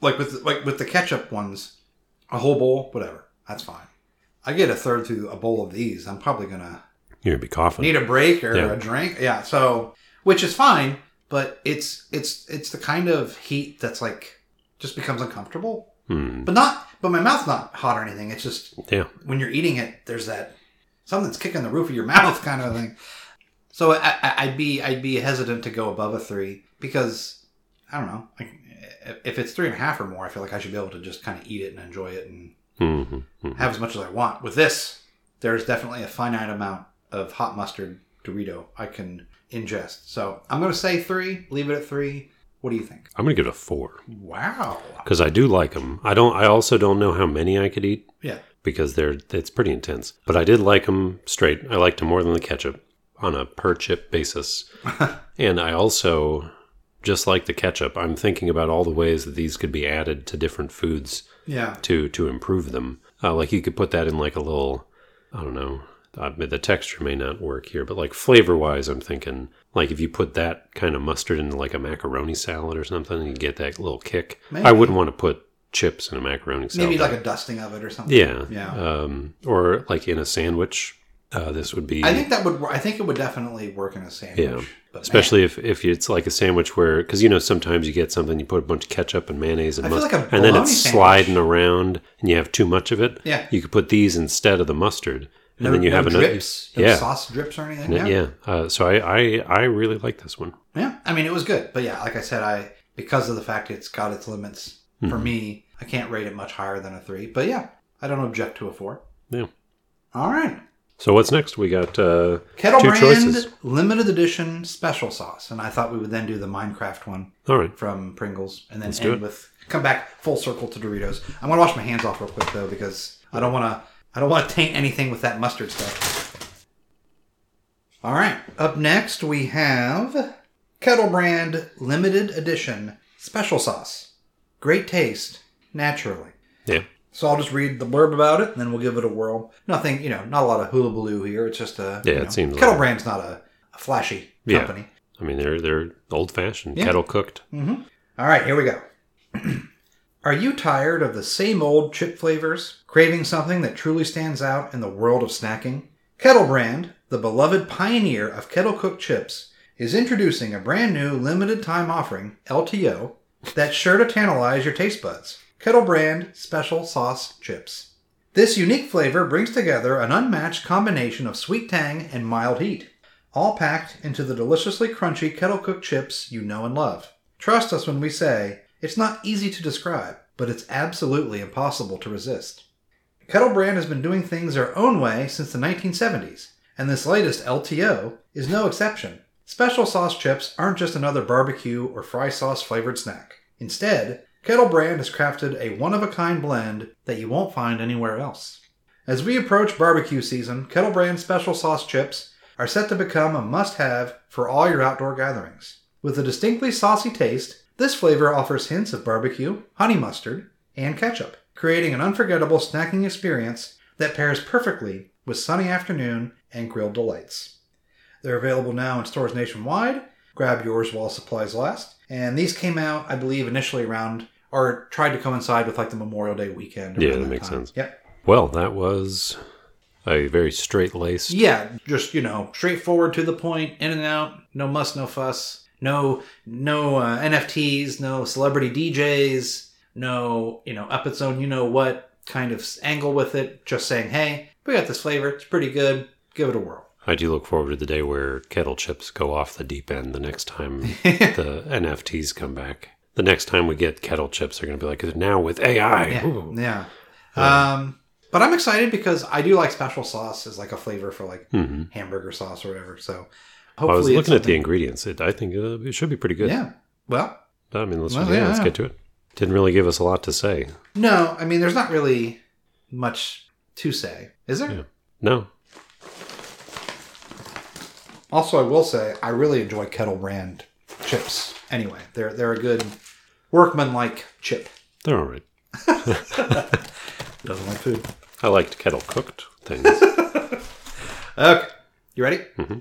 [SPEAKER 3] like with like with the ketchup ones, a whole bowl, whatever, that's fine. I get a third to a bowl of these, I'm probably gonna
[SPEAKER 2] You're gonna be coughing.
[SPEAKER 3] need a break or
[SPEAKER 2] Yeah.
[SPEAKER 3] a drink. Yeah, so which is fine, but it's it's it's the kind of heat that's like just becomes uncomfortable.
[SPEAKER 2] Hmm.
[SPEAKER 3] But not but my mouth's not hot or anything. It's just
[SPEAKER 2] Yeah.
[SPEAKER 3] when you're eating it, there's that something's kicking the roof of your mouth kind of thing. So I, I, I'd be I'd be hesitant to go above a three because I don't know. Like, if it's three and a half or more, I feel like I should be able to just kind of eat it and enjoy it and
[SPEAKER 2] Mm-hmm. Mm-hmm.
[SPEAKER 3] have as much as I want. With this, there's definitely a finite amount of hot mustard Dorito I can ingest. So I'm going to say three. Leave it at three. What do you think?
[SPEAKER 2] I'm gonna give it a four
[SPEAKER 3] Wow.
[SPEAKER 2] because I do like them. I don't. I also don't know how many I could eat
[SPEAKER 3] Yeah.
[SPEAKER 2] because they're it's pretty intense. But I did like them straight. I liked them more than the ketchup on a per chip basis. And I also, just like the ketchup, I'm thinking about all the ways that these could be added to different foods
[SPEAKER 3] Yeah.
[SPEAKER 2] to to improve them. Uh, like you could put that in like a little, I don't know, uh, the texture may not work here, but like flavor wise, I'm thinking like if you put that kind of mustard into like a macaroni salad or something, and you get that little kick.
[SPEAKER 3] Maybe.
[SPEAKER 2] I wouldn't want to put chips in a macaroni salad.
[SPEAKER 3] Maybe like a dusting of it or something.
[SPEAKER 2] yeah,
[SPEAKER 3] Yeah.
[SPEAKER 2] um, or like in a sandwich. Uh, this would be.
[SPEAKER 3] I think that would. wor- I think it would definitely work in a sandwich.
[SPEAKER 2] Yeah.
[SPEAKER 3] But
[SPEAKER 2] Especially if, if it's like a sandwich where, because you know, sometimes you get something, you put a bunch of ketchup and mayonnaise and
[SPEAKER 3] I feel
[SPEAKER 2] mustard,
[SPEAKER 3] like a
[SPEAKER 2] and then
[SPEAKER 3] bologna
[SPEAKER 2] it's
[SPEAKER 3] sandwich-
[SPEAKER 2] sliding around and you have too much of it.
[SPEAKER 3] Yeah.
[SPEAKER 2] You could put these instead of the mustard. And
[SPEAKER 3] no,
[SPEAKER 2] then you
[SPEAKER 3] no
[SPEAKER 2] have another.
[SPEAKER 3] drips, no
[SPEAKER 2] yeah.
[SPEAKER 3] sauce drips or anything.
[SPEAKER 2] Yeah.
[SPEAKER 3] Yeah.
[SPEAKER 2] Uh, so I, I, I really like this one.
[SPEAKER 3] Yeah. I mean, it was good, but yeah, like I said, I because of the fact it's got its limits for
[SPEAKER 2] Mm-hmm.
[SPEAKER 3] me, I can't rate it much higher than a three. But yeah, I don't object to a four.
[SPEAKER 2] Yeah.
[SPEAKER 3] All right.
[SPEAKER 2] So what's next? We got uh,
[SPEAKER 3] Kettle
[SPEAKER 2] two
[SPEAKER 3] Brand
[SPEAKER 2] choices.
[SPEAKER 3] limited edition special sauce, and I thought we would then do the Minecraft one
[SPEAKER 2] All right.
[SPEAKER 3] from Pringles, and then
[SPEAKER 2] Let's do
[SPEAKER 3] end
[SPEAKER 2] it.
[SPEAKER 3] with come back full circle to Doritos. I'm gonna wash my hands off real quick though because I don't want to. I don't want to taint anything with that mustard stuff. All right. Up next we have Kettle Brand limited edition special sauce. Great taste, naturally.
[SPEAKER 2] Yeah.
[SPEAKER 3] So I'll just read the blurb about it, and then we'll give it a whirl. Nothing, you know, not a lot of hullabaloo here. It's just a
[SPEAKER 2] Yeah,
[SPEAKER 3] you
[SPEAKER 2] it
[SPEAKER 3] know,
[SPEAKER 2] seems
[SPEAKER 3] Kettle
[SPEAKER 2] like-
[SPEAKER 3] Brand's not a, a flashy
[SPEAKER 2] Yeah.
[SPEAKER 3] company.
[SPEAKER 2] I mean, they're they're old fashioned,
[SPEAKER 3] Yeah.
[SPEAKER 2] kettle cooked.
[SPEAKER 3] All right, here we go. Are you tired of the same old chip flavors? Craving something that truly stands out in the world of snacking? Kettle Brand, the beloved pioneer of kettle cooked chips, is introducing a brand new limited time offering, L T O, that's sure to tantalize your taste buds. Kettle Brand Special Sauce Chips. This unique flavor brings together an unmatched combination of sweet tang and mild heat, all packed into the deliciously crunchy kettle cooked chips you know and love. Trust us when we say, it's not easy to describe, but it's absolutely impossible to resist. Kettle Brand has been doing things their own way since the nineteen seventies, and this latest L T O is no exception. Special sauce chips aren't just another barbecue or fry sauce flavored snack. Instead, Kettle Brand has crafted a one-of-a-kind blend that you won't find anywhere else. As we approach barbecue season, Kettle Brand Special Sauce Chips are set to become a must-have for all your outdoor gatherings. With a distinctly saucy taste, this flavor offers hints of barbecue, honey mustard, and ketchup, creating an unforgettable snacking experience that pairs perfectly with sunny afternoon and grilled delights. They're available now in stores nationwide. Grab yours while supplies last. And these came out, I believe, initially around, or tried to coincide with like the Memorial Day weekend.
[SPEAKER 2] Yeah,
[SPEAKER 3] around
[SPEAKER 2] that makes
[SPEAKER 3] time.
[SPEAKER 2] sense.
[SPEAKER 3] Yep.
[SPEAKER 2] Well, that was a very straight laced.
[SPEAKER 3] Yeah, just, you know, straightforward to the point, in and out, no muss, no fuss, no no uh, N F Ts, no celebrity D Js, no, you know, up its own you-know-what kind of angle with it, just saying, hey, we got this flavor, it's pretty good, give it a whirl.
[SPEAKER 2] I do look forward to the day where kettle chips go off the deep end the next time the N F Ts come back. The next time we get kettle chips, they're going to be like, now with A I.
[SPEAKER 3] Yeah,
[SPEAKER 2] Ooh.
[SPEAKER 3] yeah. Um, but I'm excited because I do like special sauce as like a flavor for like
[SPEAKER 2] Mhm.
[SPEAKER 3] hamburger sauce or whatever, so
[SPEAKER 2] I was
[SPEAKER 3] hopefully it's
[SPEAKER 2] looking at the
[SPEAKER 3] something-
[SPEAKER 2] ingredients. It, I think uh, it should be pretty good.
[SPEAKER 3] Yeah, well,
[SPEAKER 2] I mean, let's,
[SPEAKER 3] Well,
[SPEAKER 2] yeah,
[SPEAKER 3] yeah,
[SPEAKER 2] let's
[SPEAKER 3] yeah.
[SPEAKER 2] get to it. Didn't really give us a lot to say.
[SPEAKER 3] no, I mean, there's not really much to say, is there?
[SPEAKER 2] Yeah. No.
[SPEAKER 3] Also, I will say I really enjoy Kettle Brand chips. Anyway, they're they're a good workman-like chip.
[SPEAKER 2] They're all right.
[SPEAKER 3] Doesn't like food.
[SPEAKER 2] I liked kettle cooked things.
[SPEAKER 3] Okay, you ready?
[SPEAKER 2] Mm-hmm.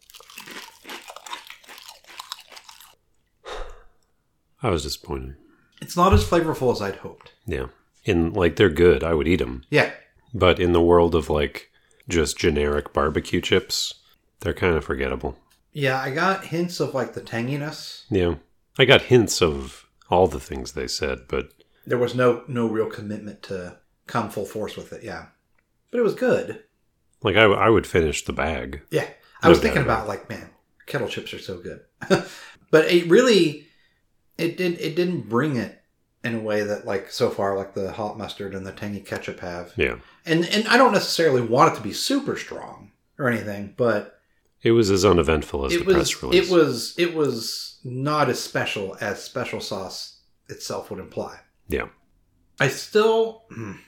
[SPEAKER 2] I was disappointed.
[SPEAKER 3] It's not as flavorful as I'd hoped.
[SPEAKER 2] Yeah. In like they're good. I would eat them.
[SPEAKER 3] Yeah.
[SPEAKER 2] But in the world of like just generic barbecue chips, they're kind of forgettable.
[SPEAKER 3] Yeah, I got hints of like the tanginess.
[SPEAKER 2] Yeah. I got hints of all the things they said, but
[SPEAKER 3] there was no no real commitment to come full force with it. Yeah. But it was good.
[SPEAKER 2] Like I, I would finish the bag.
[SPEAKER 3] Yeah. I
[SPEAKER 2] No
[SPEAKER 3] was
[SPEAKER 2] doubt
[SPEAKER 3] thinking
[SPEAKER 2] about
[SPEAKER 3] about like, man, kettle chips are so good. But it really it did it didn't bring it in a way that like so far like the hot mustard and the tangy ketchup have.
[SPEAKER 2] Yeah.
[SPEAKER 3] And and I don't necessarily want it to be super strong or anything, but
[SPEAKER 2] It was as uneventful as
[SPEAKER 3] it
[SPEAKER 2] the
[SPEAKER 3] was
[SPEAKER 2] press release.
[SPEAKER 3] it was it was not as special as special sauce itself would imply.
[SPEAKER 2] Yeah.
[SPEAKER 3] I still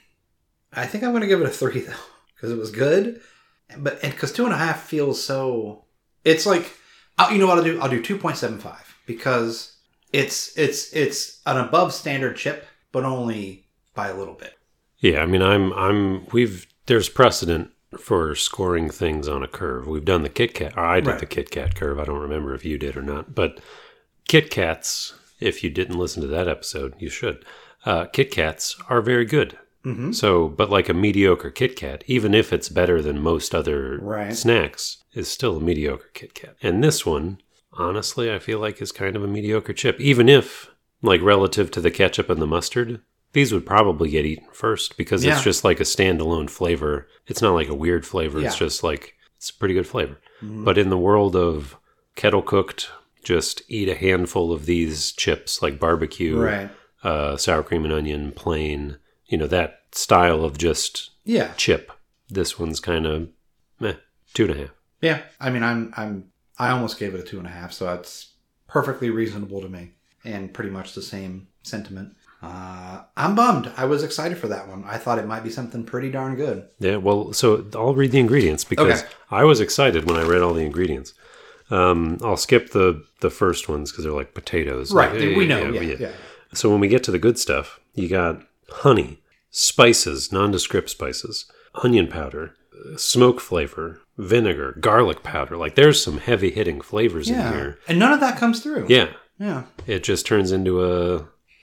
[SPEAKER 3] I think I'm going to give it a three though because it was good, but and because two and a half feels so. It's like I'll, you know what I'll do? I'll do two point seven five because it's it's it's an above standard chip, but only by a little bit.
[SPEAKER 2] Yeah, I mean, I'm, I'm, we've, there's precedent for scoring things on a curve. We've done the Kit Kat, or I did
[SPEAKER 3] Right.
[SPEAKER 2] the Kit Kat curve. I don't remember if you did or not, but Kit Kats, if you didn't listen to that episode, you should. Uh, Kit Kats are very good.
[SPEAKER 3] Mm-hmm.
[SPEAKER 2] So, but like a mediocre Kit Kat, even if it's better than most other
[SPEAKER 3] Right.
[SPEAKER 2] snacks, is still a mediocre Kit Kat. And this one, honestly, I feel like is kind of a mediocre chip, even if, like, relative to the ketchup and the mustard, these would probably get eaten first because
[SPEAKER 3] Yeah.
[SPEAKER 2] it's just like a standalone flavor. It's not like a weird flavor. It's
[SPEAKER 3] Yeah.
[SPEAKER 2] just like, it's a pretty good flavor.
[SPEAKER 3] Mhm.
[SPEAKER 2] But in the world of kettle cooked, just eat a handful of these chips like barbecue,
[SPEAKER 3] Right.
[SPEAKER 2] uh, sour cream and onion, plain, you know, that style of just
[SPEAKER 3] Yeah.
[SPEAKER 2] chip. This one's kind of meh, two and a half.
[SPEAKER 3] Yeah. I mean, I'm I'm I almost gave it a two and a half, so that's perfectly reasonable to me, and pretty much the same sentiment. Uh, I'm bummed. I was excited for that one. I thought it might be something pretty darn good.
[SPEAKER 2] Yeah, well, so I'll read the ingredients because
[SPEAKER 3] Okay.
[SPEAKER 2] I was excited when I read all the ingredients. Um, I'll skip the, the first ones because they're like potatoes.
[SPEAKER 3] Right.
[SPEAKER 2] Like,
[SPEAKER 3] we know. Yeah. Yeah.
[SPEAKER 2] So when we get to the good stuff, you got honey, spices, nondescript spices, onion powder, smoke flavor, vinegar, garlic powder. Like there's some heavy hitting flavors
[SPEAKER 3] Yeah.
[SPEAKER 2] in here.
[SPEAKER 3] And none of that comes through.
[SPEAKER 2] Yeah.
[SPEAKER 3] Yeah.
[SPEAKER 2] It just turns into a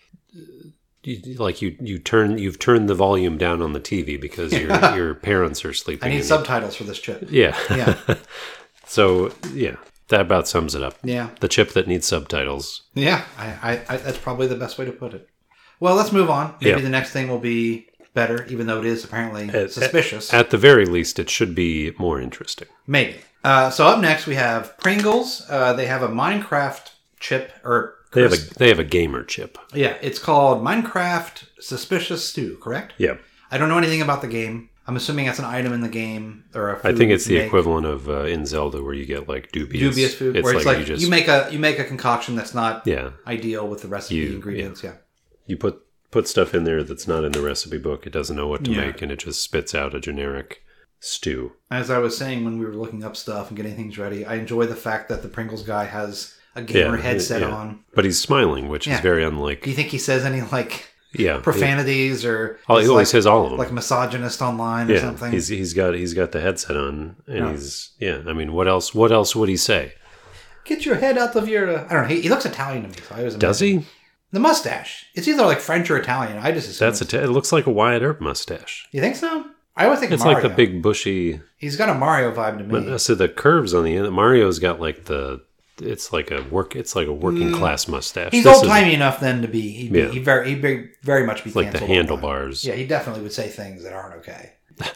[SPEAKER 2] you- like you you turn you've turned the volume down on the T V because your your parents are sleeping.
[SPEAKER 3] I need
[SPEAKER 2] and you-
[SPEAKER 3] subtitles for this chip.
[SPEAKER 2] Yeah.
[SPEAKER 3] Yeah.
[SPEAKER 2] So yeah, that about sums it up.
[SPEAKER 3] Yeah.
[SPEAKER 2] The chip that needs subtitles.
[SPEAKER 3] Yeah. I, I, I that's probably the best way to put it. Well, let's move on. Maybe
[SPEAKER 2] Yeah.
[SPEAKER 3] the next thing will be better, even though it is apparently
[SPEAKER 2] At-
[SPEAKER 3] suspicious.
[SPEAKER 2] At the very least, it should be more interesting.
[SPEAKER 3] Maybe. Uh, so up next we have Pringles. Uh, they have a Minecraft chip, or
[SPEAKER 2] They have a they have a gamer chip.
[SPEAKER 3] yeah, it's called Minecraft Suspicious Stew. Correct?
[SPEAKER 2] Yeah.
[SPEAKER 3] I don't know anything about the game. I'm assuming it's an item in the game or a food
[SPEAKER 2] I think it's
[SPEAKER 3] you
[SPEAKER 2] the
[SPEAKER 3] make.
[SPEAKER 2] equivalent of uh, in Zelda where you get like dubious,
[SPEAKER 3] dubious food, where it's like, you, make a you make a concoction that's not
[SPEAKER 2] yeah
[SPEAKER 3] ideal with the recipe
[SPEAKER 2] You-
[SPEAKER 3] ingredients. Yeah.
[SPEAKER 2] you put put stuff in there that's not in the recipe book. It doesn't know what to
[SPEAKER 3] Yeah.
[SPEAKER 2] make, and it just spits out a generic stew.
[SPEAKER 3] As I was saying when we were looking up stuff and getting things ready, I enjoy the fact that the Pringles guy has a gamer
[SPEAKER 2] Yeah,
[SPEAKER 3] headset
[SPEAKER 2] yeah.
[SPEAKER 3] on.
[SPEAKER 2] But he's smiling, which
[SPEAKER 3] Yeah.
[SPEAKER 2] is very unlike.
[SPEAKER 3] Do you think he says any like
[SPEAKER 2] Yeah,
[SPEAKER 3] profanities or
[SPEAKER 2] Oh, he
[SPEAKER 3] is
[SPEAKER 2] always
[SPEAKER 3] like,
[SPEAKER 2] says all of them.
[SPEAKER 3] like misogynist online or
[SPEAKER 2] yeah,
[SPEAKER 3] something?
[SPEAKER 2] he's he's got he's got the headset on, and
[SPEAKER 3] Yeah.
[SPEAKER 2] he's yeah. I mean, what else? What else would he say?
[SPEAKER 3] Get your head out of your. Uh, I don't know. He, he looks Italian to me, so I always
[SPEAKER 2] Does
[SPEAKER 3] imagine-
[SPEAKER 2] he?
[SPEAKER 3] The mustache. It's either like French or Italian. I just assume.
[SPEAKER 2] That's a.
[SPEAKER 3] it's-
[SPEAKER 2] T- it looks like a Wyatt Earp mustache.
[SPEAKER 3] You think so? I always think
[SPEAKER 2] It's
[SPEAKER 3] Mario.
[SPEAKER 2] like the big bushy.
[SPEAKER 3] He's got a Mario vibe to me.
[SPEAKER 2] But uh, so the curves on the end. Mario's got like the. It's like a work. It's like a working class mustache.
[SPEAKER 3] Mm. He's
[SPEAKER 2] This
[SPEAKER 3] old
[SPEAKER 2] is
[SPEAKER 3] timey enough then to be. He'd be
[SPEAKER 2] Yeah.
[SPEAKER 3] he very he'd be very much be
[SPEAKER 2] like the
[SPEAKER 3] canceled online.
[SPEAKER 2] handlebars.
[SPEAKER 3] Yeah, he definitely would say things that aren't okay.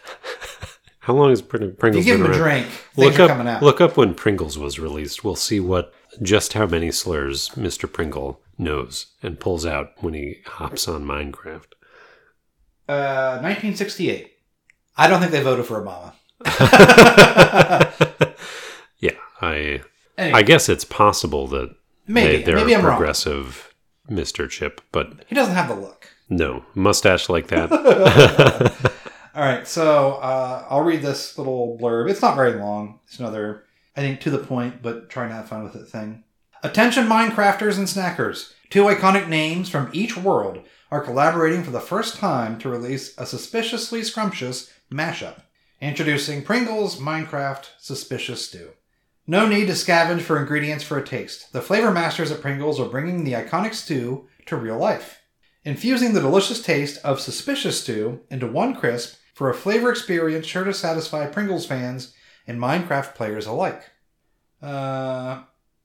[SPEAKER 2] How long has Pring-
[SPEAKER 3] If
[SPEAKER 2] Pringles
[SPEAKER 3] you give
[SPEAKER 2] been
[SPEAKER 3] him a
[SPEAKER 2] around?
[SPEAKER 3] drink, things
[SPEAKER 2] Look
[SPEAKER 3] are
[SPEAKER 2] up.
[SPEAKER 3] coming out.
[SPEAKER 2] Look up when Pringles was released. We'll see what just how many slurs Mister Pringle knows and pulls out when he hops on Minecraft.
[SPEAKER 3] Uh, nineteen sixty-eight. I don't think they voted for Obama.
[SPEAKER 2] Yeah, I.
[SPEAKER 3] Anyway,
[SPEAKER 2] I guess it's possible that
[SPEAKER 3] maybe
[SPEAKER 2] they, they're
[SPEAKER 3] maybe I'm wrong.
[SPEAKER 2] progressive, Mister Chip, but
[SPEAKER 3] He doesn't have the look.
[SPEAKER 2] no mustache like that.
[SPEAKER 3] All right, so uh, I'll read this little blurb. It's not very long. It's another, I think, to the point, but trying to have fun with it thing. Attention Minecrafters and snackers. Two iconic names from each world are collaborating for the first time to release a suspiciously scrumptious mashup. Introducing Pringles Minecraft Suspicious Stew. No need to scavenge for ingredients for a taste. The flavor masters at Pringles are bringing the iconic stew to real life, infusing the delicious taste of Suspicious Stew into one crisp for a flavor experience sure to satisfy Pringles fans and Minecraft players alike. Uh,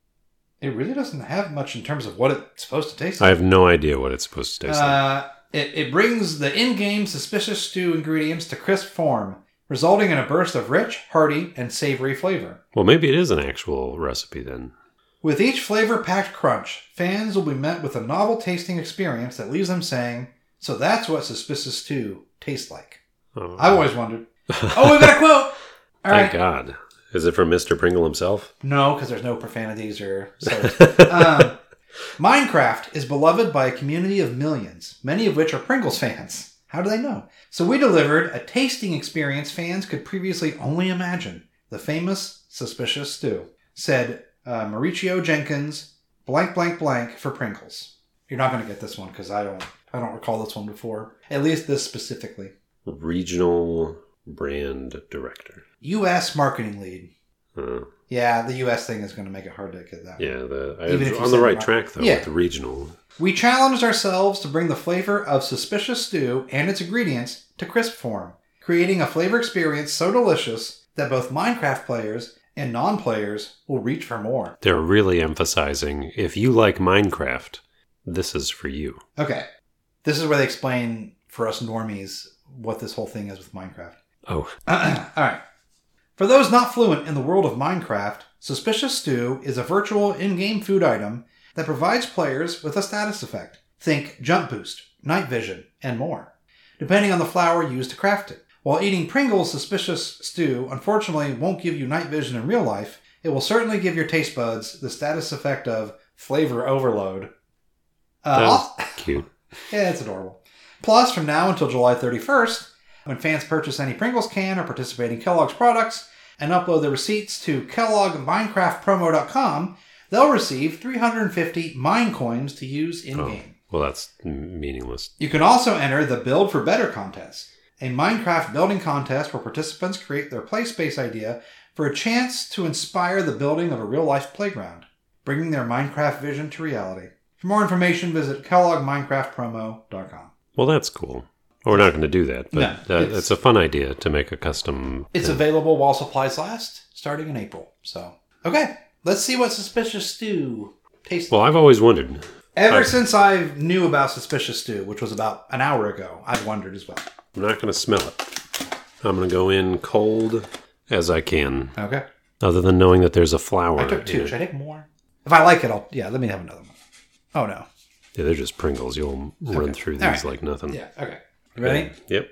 [SPEAKER 3] it really doesn't have much in terms of what it's supposed to taste like.
[SPEAKER 2] I have no idea what it's supposed to taste like.
[SPEAKER 3] Uh, it, it brings the in-game Suspicious Stew ingredients to crisp form, resulting in a burst of rich, hearty, and savory flavor.
[SPEAKER 2] Well, maybe it is an actual recipe then.
[SPEAKER 3] With each flavor-packed crunch, fans will be met with a novel tasting experience that leaves them saying, so that's what Suspicious Stew tastes like.
[SPEAKER 2] Oh,
[SPEAKER 3] I've always wondered. Oh, we've got a quote! All
[SPEAKER 2] Thank
[SPEAKER 3] right.
[SPEAKER 2] God. Is it from Mister Pringle himself?
[SPEAKER 3] No, because there's no profanities or... So, um, Minecraft is beloved by a community of millions, many of which are Pringles fans. How do they know? So we delivered a tasting experience fans could previously only imagine. The famous Suspicious Stew, said uh, Mauricio Jenkins, blank, blank, blank for Pringles. You're not going to get this one because I don't, I don't recall this one before. At least this specifically.
[SPEAKER 2] Regional brand director.
[SPEAKER 3] U S marketing lead.
[SPEAKER 2] Uh,
[SPEAKER 3] Yeah, the U S thing is going to make it hard to get that.
[SPEAKER 2] yeah, the, I
[SPEAKER 3] Even if
[SPEAKER 2] was
[SPEAKER 3] you
[SPEAKER 2] on the
[SPEAKER 3] said
[SPEAKER 2] right
[SPEAKER 3] it right.
[SPEAKER 2] track, though,
[SPEAKER 3] Yeah.
[SPEAKER 2] with the regional.
[SPEAKER 3] We challenged ourselves to bring the flavor of Suspicious Stew and its ingredients to crisp form, creating a flavor experience so delicious that both Minecraft players and non-players will reach for more.
[SPEAKER 2] They're really emphasizing, if you like Minecraft, this is for you.
[SPEAKER 3] Okay, this is where they explain for us normies what this whole thing is with Minecraft.
[SPEAKER 2] Oh,
[SPEAKER 3] All right. For those not fluent in the world of Minecraft, Suspicious Stew is a virtual in-game food item that provides players with a status effect. Think jump boost, night vision, and more, depending on the flour used to craft it. While eating Pringles Suspicious Stew unfortunately won't give you night vision in real life, it will certainly give your taste buds the status effect of flavor overload. Uh,
[SPEAKER 2] that's cute.
[SPEAKER 3] yeah, it's adorable. Plus, from now until July thirty-first, when fans purchase any Pringles can or participate in Kellogg's products and upload their receipts to Kellogg Minecraft Promo dot com, they'll receive three hundred fifty Mine Coins to use in-game.
[SPEAKER 2] Oh, well, that's meaningless.
[SPEAKER 3] You can also enter the Build for Better contest, a Minecraft building contest where participants create their play space idea for a chance to inspire the building of a real-life playground, bringing their Minecraft vision to reality. For more information, visit Kellogg Minecraft Promo dot com.
[SPEAKER 2] Well, that's cool. Well, we're not going to do that, but
[SPEAKER 3] No,
[SPEAKER 2] that,
[SPEAKER 3] it's-
[SPEAKER 2] it's a fun idea to make a custom...
[SPEAKER 3] It's
[SPEAKER 2] thing.
[SPEAKER 3] available while supplies last, starting in April. So, okay, let's see what Suspicious Stew tastes
[SPEAKER 2] Well,
[SPEAKER 3] like.
[SPEAKER 2] I've always wondered.
[SPEAKER 3] Ever
[SPEAKER 2] I-
[SPEAKER 3] since I knew about Suspicious Stew, which was about an hour ago, I've wondered as well.
[SPEAKER 2] I'm not going to smell it. I'm going to go in cold as I can,
[SPEAKER 3] Okay.
[SPEAKER 2] other than knowing that there's a flower
[SPEAKER 3] I took
[SPEAKER 2] in
[SPEAKER 3] two.
[SPEAKER 2] it.
[SPEAKER 3] Should I take more? If I like it, I'll... Yeah, let me have another one. Oh, no.
[SPEAKER 2] Yeah, they're just Pringles. You'll run
[SPEAKER 3] Okay.
[SPEAKER 2] through these
[SPEAKER 3] All right.
[SPEAKER 2] like nothing.
[SPEAKER 3] Yeah, okay. You ready?
[SPEAKER 2] Yep.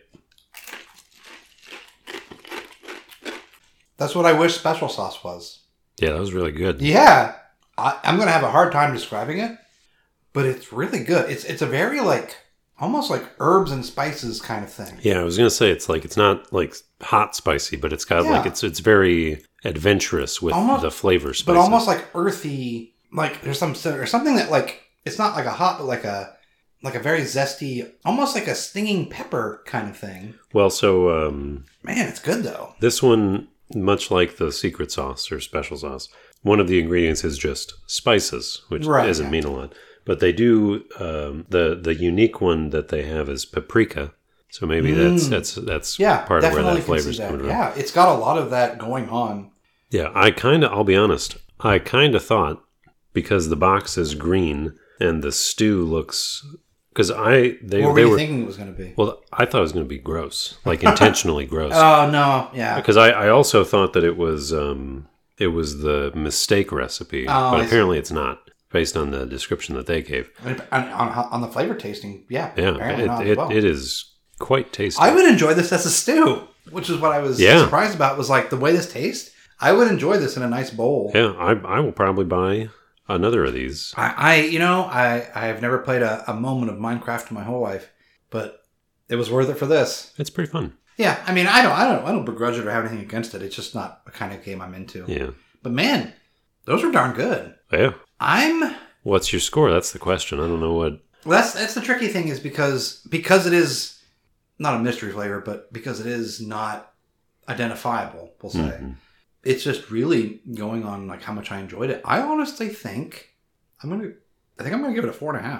[SPEAKER 3] That's what I wish special sauce was.
[SPEAKER 2] Yeah, that was really good.
[SPEAKER 3] Yeah. I, I'm going to have a hard time describing it, but it's really good. It's it's a very, like, almost like herbs and spices kind of thing.
[SPEAKER 2] Yeah, I was gonna say it's like it's not like hot spicy, but it's got
[SPEAKER 3] Yeah.
[SPEAKER 2] like it's it's very adventurous with
[SPEAKER 3] Almost-
[SPEAKER 2] the flavor spices.
[SPEAKER 3] But almost like earthy, like there's some or something that like it's not like a hot, but like a like a very zesty, almost like a stinging pepper kind of thing.
[SPEAKER 2] well, so um,
[SPEAKER 3] Man, it's good though.
[SPEAKER 2] this one, much like the secret sauce or special sauce, one of the ingredients is just spices, which
[SPEAKER 3] Right,
[SPEAKER 2] doesn't
[SPEAKER 3] yeah.
[SPEAKER 2] mean a lot. But they do um, the the unique one that they have is paprika. So maybe that's
[SPEAKER 3] Mm.
[SPEAKER 2] that's that's
[SPEAKER 3] Yeah,
[SPEAKER 2] part of where
[SPEAKER 3] definitely
[SPEAKER 2] that
[SPEAKER 3] can see
[SPEAKER 2] flavor's
[SPEAKER 3] that.
[SPEAKER 2] coming from.
[SPEAKER 3] Yeah, it's got a lot of that going on.
[SPEAKER 2] Yeah, I kind of, I'll be honest, I kind of thought because the box is green and the stew looks, because I, they,
[SPEAKER 3] What were
[SPEAKER 2] they
[SPEAKER 3] you
[SPEAKER 2] were,
[SPEAKER 3] thinking it was going to be?
[SPEAKER 2] well, I thought it was going to be gross, like intentionally gross.
[SPEAKER 3] Oh no, yeah.
[SPEAKER 2] Because I, I also thought that it was, um, it was the mistake recipe,
[SPEAKER 3] Oh,
[SPEAKER 2] but
[SPEAKER 3] I see.
[SPEAKER 2] apparently it's not, based on the description that they gave.
[SPEAKER 3] On, on, on the flavor tasting, yeah.
[SPEAKER 2] Yeah,
[SPEAKER 3] apparently not
[SPEAKER 2] it,
[SPEAKER 3] as
[SPEAKER 2] it,
[SPEAKER 3] well.
[SPEAKER 2] it is quite tasty.
[SPEAKER 3] I would enjoy this as a stew, which is what I was
[SPEAKER 2] Yeah.
[SPEAKER 3] surprised about. Was like the way this tastes. I would enjoy this in a nice bowl.
[SPEAKER 2] yeah, I, I will probably buy another of these.
[SPEAKER 3] I, I you know, I, I have never played a, a moment of Minecraft in my whole life, but it was worth it for this.
[SPEAKER 2] It's pretty fun.
[SPEAKER 3] Yeah, I mean, I don't, I don't, I don't begrudge it or have anything against it. It's just not the kind of game I'm into.
[SPEAKER 2] Yeah.
[SPEAKER 3] But man, those are darn good.
[SPEAKER 2] Yeah.
[SPEAKER 3] I'm.
[SPEAKER 2] What's your score? That's the question. I don't know what.
[SPEAKER 3] Well, that's that's the tricky thing is because because it is not a mystery flavor, but because it is not identifiable, we'll say.
[SPEAKER 2] Mhm.
[SPEAKER 3] It's just really going on like how much I enjoyed it. I honestly think I'm gonna. I think I'm gonna give it a four and a half.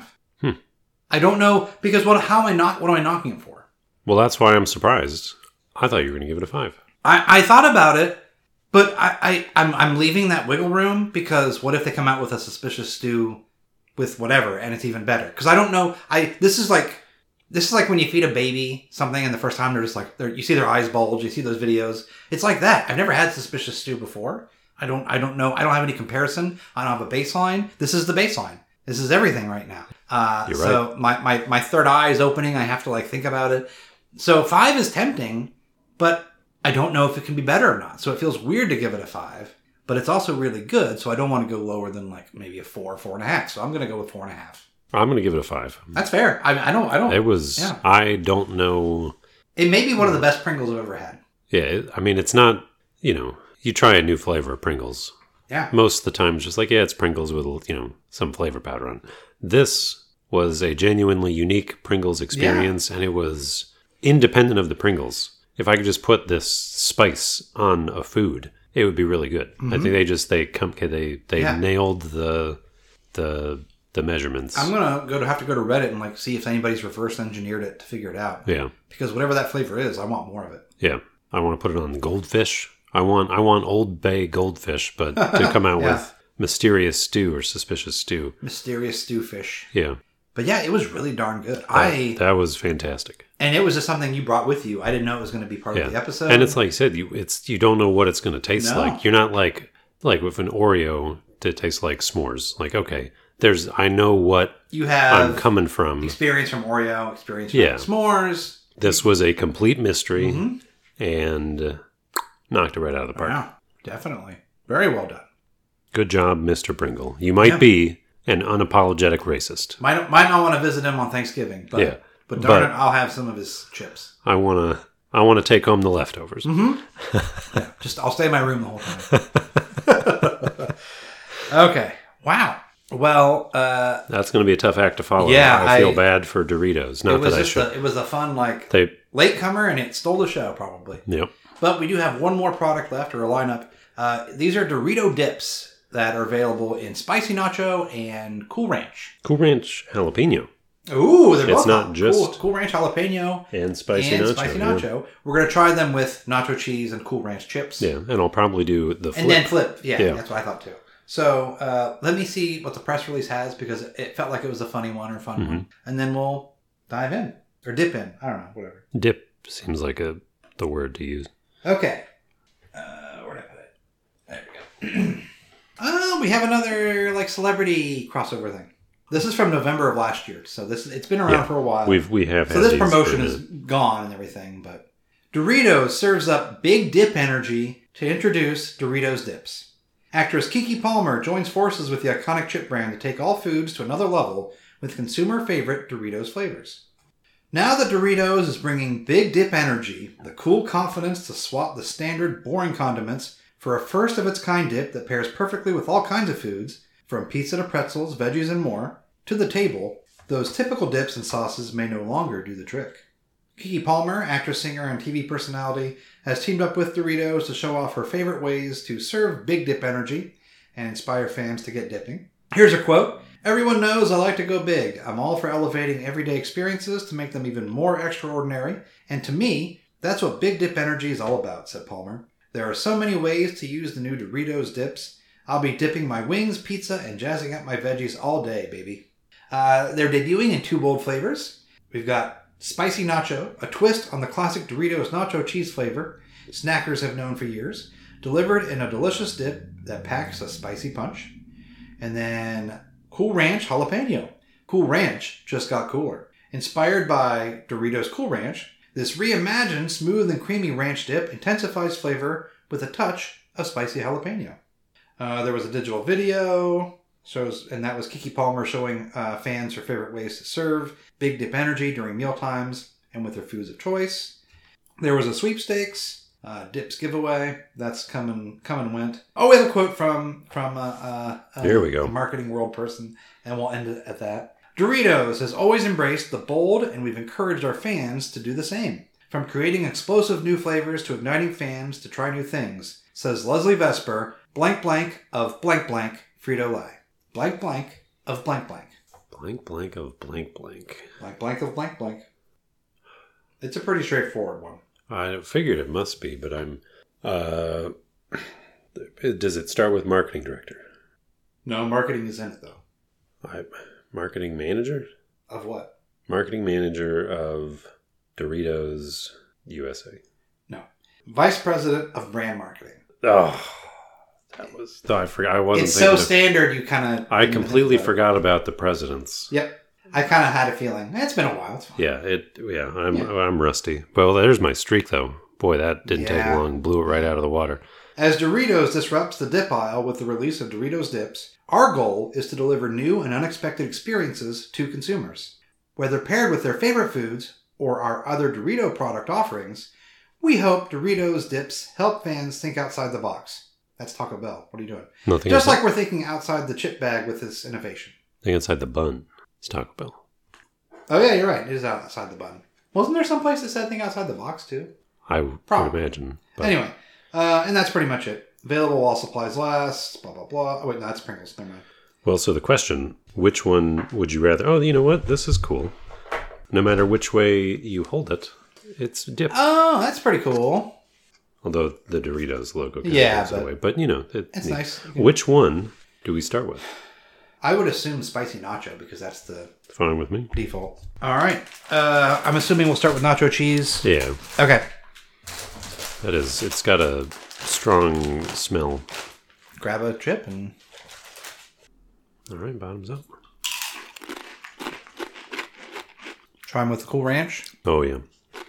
[SPEAKER 2] Hmm.
[SPEAKER 3] I don't know because what? How am I not? What am I knocking it for?
[SPEAKER 2] Well, that's why I'm surprised. I thought you were going to give it a five.
[SPEAKER 3] I, I thought about it, but I, I I'm I'm leaving that wiggle room because what if they come out with a suspicious stew with whatever and it's even better? Because I don't know. I this is like this is like when you feed a baby something and the first time they're just like they're, you see their eyes bulge. You see those videos. It's like that. I've never had suspicious stew before. I don't I don't know. I don't have any comparison. I don't have a baseline. This is the baseline. This is everything right now. Uh,
[SPEAKER 2] You're
[SPEAKER 3] so
[SPEAKER 2] right.
[SPEAKER 3] my, my my third eye is opening. I have to like think about it. So five is tempting, but I don't know if it can be better or not. So it feels weird to give it a five, but it's also really good. So I don't want to go lower than like maybe a four, four and a half. So I'm going to go with four and a half.
[SPEAKER 2] I'm going to give it a five.
[SPEAKER 3] That's fair. I, I don't, I don't,
[SPEAKER 2] It was,
[SPEAKER 3] yeah.
[SPEAKER 2] I don't know.
[SPEAKER 3] It may be one of the best Pringles I've ever had.
[SPEAKER 2] Yeah, it, I mean, it's not, you know, you try a new flavor of Pringles.
[SPEAKER 3] Yeah.
[SPEAKER 2] Most of the time, it's just like, yeah, it's Pringles with, you know, some flavor powder on it. This was a genuinely unique Pringles experience, yeah. and it was independent of the Pringles. If I could just put this spice on a food, it would be really good. Mm-hmm. I think they just they come they they yeah. nailed the the the measurements.
[SPEAKER 3] I'm gonna go to have to go to Reddit and like see if anybody's reverse engineered it to figure it out.
[SPEAKER 2] Yeah,
[SPEAKER 3] because whatever that flavor is, I want more of it.
[SPEAKER 2] Yeah, I want to put it on the goldfish. I want I want Old Bay goldfish, but to come out yeah. with mysterious stew or suspicious stew.
[SPEAKER 3] Mysterious stew fish.
[SPEAKER 2] Yeah.
[SPEAKER 3] But yeah, it was really darn good.
[SPEAKER 2] That,
[SPEAKER 3] I
[SPEAKER 2] that was fantastic,
[SPEAKER 3] and it was just something you brought with you. I didn't know it was going to be part yeah. of the episode.
[SPEAKER 2] And it's like you said, you it's you don't know what it's going to taste
[SPEAKER 3] no.
[SPEAKER 2] like. You're not like like with an Oreo that tastes like s'mores. Like okay, there's I know what
[SPEAKER 3] you have.
[SPEAKER 2] I'm coming from.
[SPEAKER 3] Experience from Oreo, experience from
[SPEAKER 2] yeah.
[SPEAKER 3] s'mores.
[SPEAKER 2] This was a complete mystery,
[SPEAKER 3] mm-hmm.
[SPEAKER 2] and uh, knocked it right out of the park.
[SPEAKER 3] Yeah, definitely, very well done.
[SPEAKER 2] Good job, Mister Pringle. You might yeah. be an unapologetic racist.
[SPEAKER 3] Might might not want to visit him on Thanksgiving, but
[SPEAKER 2] yeah.
[SPEAKER 3] but darn
[SPEAKER 2] but
[SPEAKER 3] it, I'll have some of his chips.
[SPEAKER 2] I wanna I wanna take home the leftovers.
[SPEAKER 3] Mm-hmm. yeah, just I'll stay in my room the whole time. Okay. Wow. Well, uh,
[SPEAKER 2] that's going to be a tough act to follow.
[SPEAKER 3] Yeah,
[SPEAKER 2] I feel
[SPEAKER 3] I,
[SPEAKER 2] bad for Doritos. Not
[SPEAKER 3] it was
[SPEAKER 2] that I
[SPEAKER 3] just
[SPEAKER 2] should.
[SPEAKER 3] A, it was a fun like
[SPEAKER 2] they,
[SPEAKER 3] latecomer, and it stole the show probably.
[SPEAKER 2] Yep.
[SPEAKER 3] But we do have one more product left, or a lineup. Uh, these are Dorito dips that are available in Spicy Nacho and Cool Ranch.
[SPEAKER 2] Cool Ranch Jalapeno.
[SPEAKER 3] Ooh, they're both
[SPEAKER 2] It's not just
[SPEAKER 3] cool, cool Ranch Jalapeno
[SPEAKER 2] and Spicy
[SPEAKER 3] and
[SPEAKER 2] Nacho.
[SPEAKER 3] Spicy
[SPEAKER 2] yeah.
[SPEAKER 3] Nacho. We're going to try them with nacho cheese and Cool Ranch chips.
[SPEAKER 2] Yeah, and I'll probably do the flip.
[SPEAKER 3] And then flip. Yeah,
[SPEAKER 2] yeah.
[SPEAKER 3] that's what I thought too. So uh, let me see what the press release has because it felt like it was a funny one or fun
[SPEAKER 2] mm-hmm.
[SPEAKER 3] one. And then we'll dive in. Or dip in. I don't know, whatever.
[SPEAKER 2] Dip seems like a the word to use.
[SPEAKER 3] Okay. Uh, where did I put it? There we go. Oh, we have another like celebrity crossover thing. This is from November of last year, so this it's been around
[SPEAKER 2] yeah,
[SPEAKER 3] for a while.
[SPEAKER 2] We've we have
[SPEAKER 3] so
[SPEAKER 2] had
[SPEAKER 3] this
[SPEAKER 2] these
[SPEAKER 3] promotion
[SPEAKER 2] for
[SPEAKER 3] is gone and everything, but Doritos serves up big dip energy to introduce Doritos dips. Actress Keke Palmer joins forces with the iconic chip brand to take all foods to another level with consumer favorite Doritos flavors. Now that Doritos is bringing big dip energy, the cool confidence to swap the standard boring condiments for a first-of-its-kind dip that pairs perfectly with all kinds of foods, from pizza to pretzels, veggies, and more, to the table, those typical dips and sauces may no longer do the trick. Keke Palmer, actress, singer, and T V personality, has teamed up with Doritos to show off her favorite ways to serve big dip energy and inspire fans to get dipping. Here's her quote. "Everyone knows I like to go big. I'm all for elevating everyday experiences to make them even more extraordinary, and to me, that's what big dip energy is all about," said Palmer. "There are so many ways to use the new Doritos dips. I'll be dipping my wings, pizza, and jazzing up my veggies all day, baby." Uh, they're debuting in two bold flavors. We've got Spicy Nacho, a twist on the classic Doritos nacho cheese flavor snackers have known for years, delivered in a delicious dip that packs a spicy punch. And then Cool Ranch Jalapeno. Cool Ranch just got cooler. Inspired by Doritos Cool Ranch, this reimagined smooth and creamy ranch dip intensifies flavor with a touch of spicy jalapeno. Uh, there was a digital video, shows, and that was Keke Palmer showing uh, fans her favorite ways to serve big dip energy during meal times and with her foods of choice. There was a sweepstakes, uh, dips giveaway. That's come and, come and went. Oh, we have a quote from from uh, uh, uh,
[SPEAKER 2] Here we go.
[SPEAKER 3] a marketing world person, and we'll end it at that. "Doritos has always embraced the bold, and we've encouraged our fans to do the same. From creating explosive new flavors to igniting fans to try new things," says Leslie Vesper, blank blank of blank blank Frito-Lay. Blank blank of blank blank.
[SPEAKER 2] Blank blank of blank blank.
[SPEAKER 3] Blank blank of blank blank. It's a pretty straightforward one.
[SPEAKER 2] I figured it must be, but I'm... Uh, does it start with marketing director?
[SPEAKER 3] No, marketing is in it, though.
[SPEAKER 2] I, marketing manager?
[SPEAKER 3] Of what?
[SPEAKER 2] Marketing manager of Doritos U S A.
[SPEAKER 3] No. Vice president of brand marketing.
[SPEAKER 2] Oh, that was... I forgot. I wasn't
[SPEAKER 3] It's so
[SPEAKER 2] of,
[SPEAKER 3] standard, you kind of...
[SPEAKER 2] I completely forgot about the presidents.
[SPEAKER 3] Yep. I kind of had a feeling. Eh, it's been a while. It's fine.
[SPEAKER 2] Yeah, it. Yeah, I'm
[SPEAKER 3] Yeah.
[SPEAKER 2] I'm rusty. Well, there's my streak, though. Boy, that didn't
[SPEAKER 3] Yeah.
[SPEAKER 2] take long. Blew it right out of the water.
[SPEAKER 3] As Doritos disrupts the dip aisle with the release of Doritos Dips, our goal is to deliver new and unexpected experiences to consumers. Whether paired with their favorite foods or our other Dorito product offerings, we hope Doritos Dips help fans think outside the box. That's Taco Bell. What are you doing?
[SPEAKER 2] Nothing.
[SPEAKER 3] Just
[SPEAKER 2] inside,
[SPEAKER 3] like we're thinking outside the chip bag with this innovation.
[SPEAKER 2] Nothing inside the bun. It's Taco Bell.
[SPEAKER 3] Oh yeah, you're right. It is outside the bun. Wasn't there some place that said think outside the box too?
[SPEAKER 2] I would
[SPEAKER 3] Probably.
[SPEAKER 2] imagine. But
[SPEAKER 3] Anyway, uh, and that's pretty much it. Available while supplies last, blah, blah, blah. Oh, wait, no, that's Pringles. Never mind.
[SPEAKER 2] Well, so the question, which one would you rather... Oh, you know what? This is cool. No matter which way you hold it, it's dipped.
[SPEAKER 3] Oh, that's pretty cool.
[SPEAKER 2] Although the Doritos logo kind
[SPEAKER 3] Yeah,
[SPEAKER 2] of goes
[SPEAKER 3] but-
[SPEAKER 2] away. But, you know, it,
[SPEAKER 3] It's
[SPEAKER 2] neat.
[SPEAKER 3] nice. You can-
[SPEAKER 2] Which one do we start with?
[SPEAKER 3] I would assume spicy nacho because that's the
[SPEAKER 2] Fine with me.
[SPEAKER 3] default. All right. Uh, I'm assuming we'll start with nacho cheese.
[SPEAKER 2] Yeah,
[SPEAKER 3] Okay.
[SPEAKER 2] that is... It's got a strong smell.
[SPEAKER 3] Grab a chip and...
[SPEAKER 2] All right, bottoms up.
[SPEAKER 3] Try them with the Cool Ranch.
[SPEAKER 2] Oh, yeah.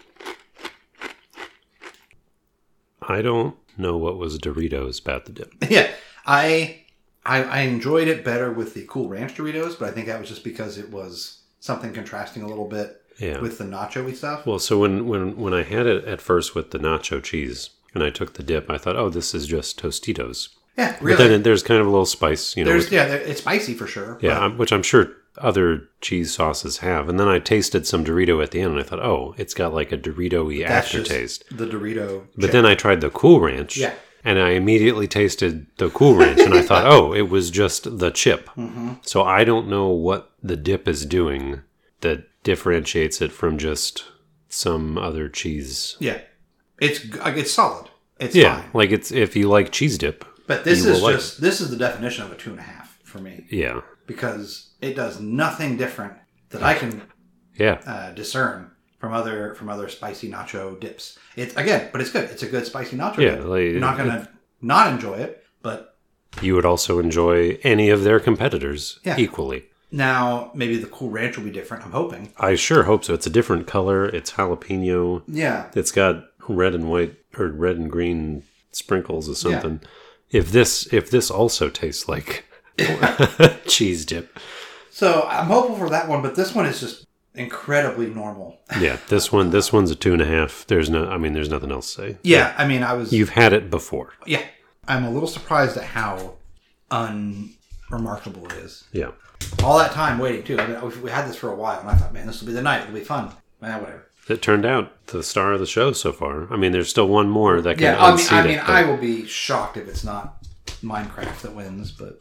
[SPEAKER 2] I don't know what was Doritos about the dip.
[SPEAKER 3] Yeah. I, I I enjoyed it better with the Cool Ranch Doritos, but I think that was just because it was something contrasting a little bit
[SPEAKER 2] Yeah.
[SPEAKER 3] with the nacho-y stuff.
[SPEAKER 2] Well, so when, when, when I had it at first with the nacho cheese and I took the dip, I thought, oh, this is just Tostitos.
[SPEAKER 3] Yeah,
[SPEAKER 2] But
[SPEAKER 3] really.
[SPEAKER 2] then it, there's kind of a little spice, you know.
[SPEAKER 3] There's
[SPEAKER 2] with-
[SPEAKER 3] yeah, there- it's spicy for sure.
[SPEAKER 2] yeah,
[SPEAKER 3] but-
[SPEAKER 2] I'm- which I'm sure other cheese sauces have. And then I tasted some Dorito at the end and I thought, oh, it's got like a Dorito-y
[SPEAKER 3] That's just
[SPEAKER 2] aftertaste.
[SPEAKER 3] the Dorito.
[SPEAKER 2] But
[SPEAKER 3] chip.
[SPEAKER 2] then I tried the Cool Ranch.
[SPEAKER 3] Yeah.
[SPEAKER 2] And I immediately tasted the Cool Ranch and I thought, oh, it was just the chip.
[SPEAKER 3] Mm-hmm.
[SPEAKER 2] So I don't know what the dip is doing that differentiates it from just some other cheese.
[SPEAKER 3] yeah, it's g- it's solid. It's
[SPEAKER 2] Yeah,
[SPEAKER 3] fine.
[SPEAKER 2] like it's if you like cheese dip.
[SPEAKER 3] But this
[SPEAKER 2] you will
[SPEAKER 3] is
[SPEAKER 2] like
[SPEAKER 3] just this is the definition of a two and a half for me
[SPEAKER 2] Yeah,
[SPEAKER 3] because it does nothing different that I can
[SPEAKER 2] yeah,
[SPEAKER 3] uh, discern from other from other spicy nacho dips. It's again, but it's good. It's a good spicy nacho
[SPEAKER 2] Yeah,
[SPEAKER 3] dip.
[SPEAKER 2] like,
[SPEAKER 3] You're not gonna not enjoy it, but
[SPEAKER 2] you would also enjoy any of their competitors
[SPEAKER 3] Yeah.
[SPEAKER 2] equally.
[SPEAKER 3] now maybe the Cool Ranch will be different. I'm hoping.
[SPEAKER 2] I sure hope so. It's a different color. It's jalapeno.
[SPEAKER 3] Yeah,
[SPEAKER 2] It's got red and white or red and green sprinkles or something. If this if this also tastes like cheese dip,
[SPEAKER 3] so I'm hopeful for that one, but this one is just incredibly normal.
[SPEAKER 2] yeah, this one this one's a two and a half. There's no, I mean, there's nothing else to say.
[SPEAKER 3] Yeah, I mean, I was.
[SPEAKER 2] You've had it before.
[SPEAKER 3] Yeah, I'm a little surprised at how unremarkable it is.
[SPEAKER 2] Yeah.
[SPEAKER 3] All that time waiting too. I mean, we- we had this for a while, and I thought, man, this will be the night. It'll be fun. Man, whatever.
[SPEAKER 2] It turned out the star of the show so far. I mean, there's still one more that can
[SPEAKER 3] Yeah, I mean,
[SPEAKER 2] unseat
[SPEAKER 3] I mean,
[SPEAKER 2] it.
[SPEAKER 3] I
[SPEAKER 2] but-
[SPEAKER 3] will be shocked if it's not Minecraft that wins. But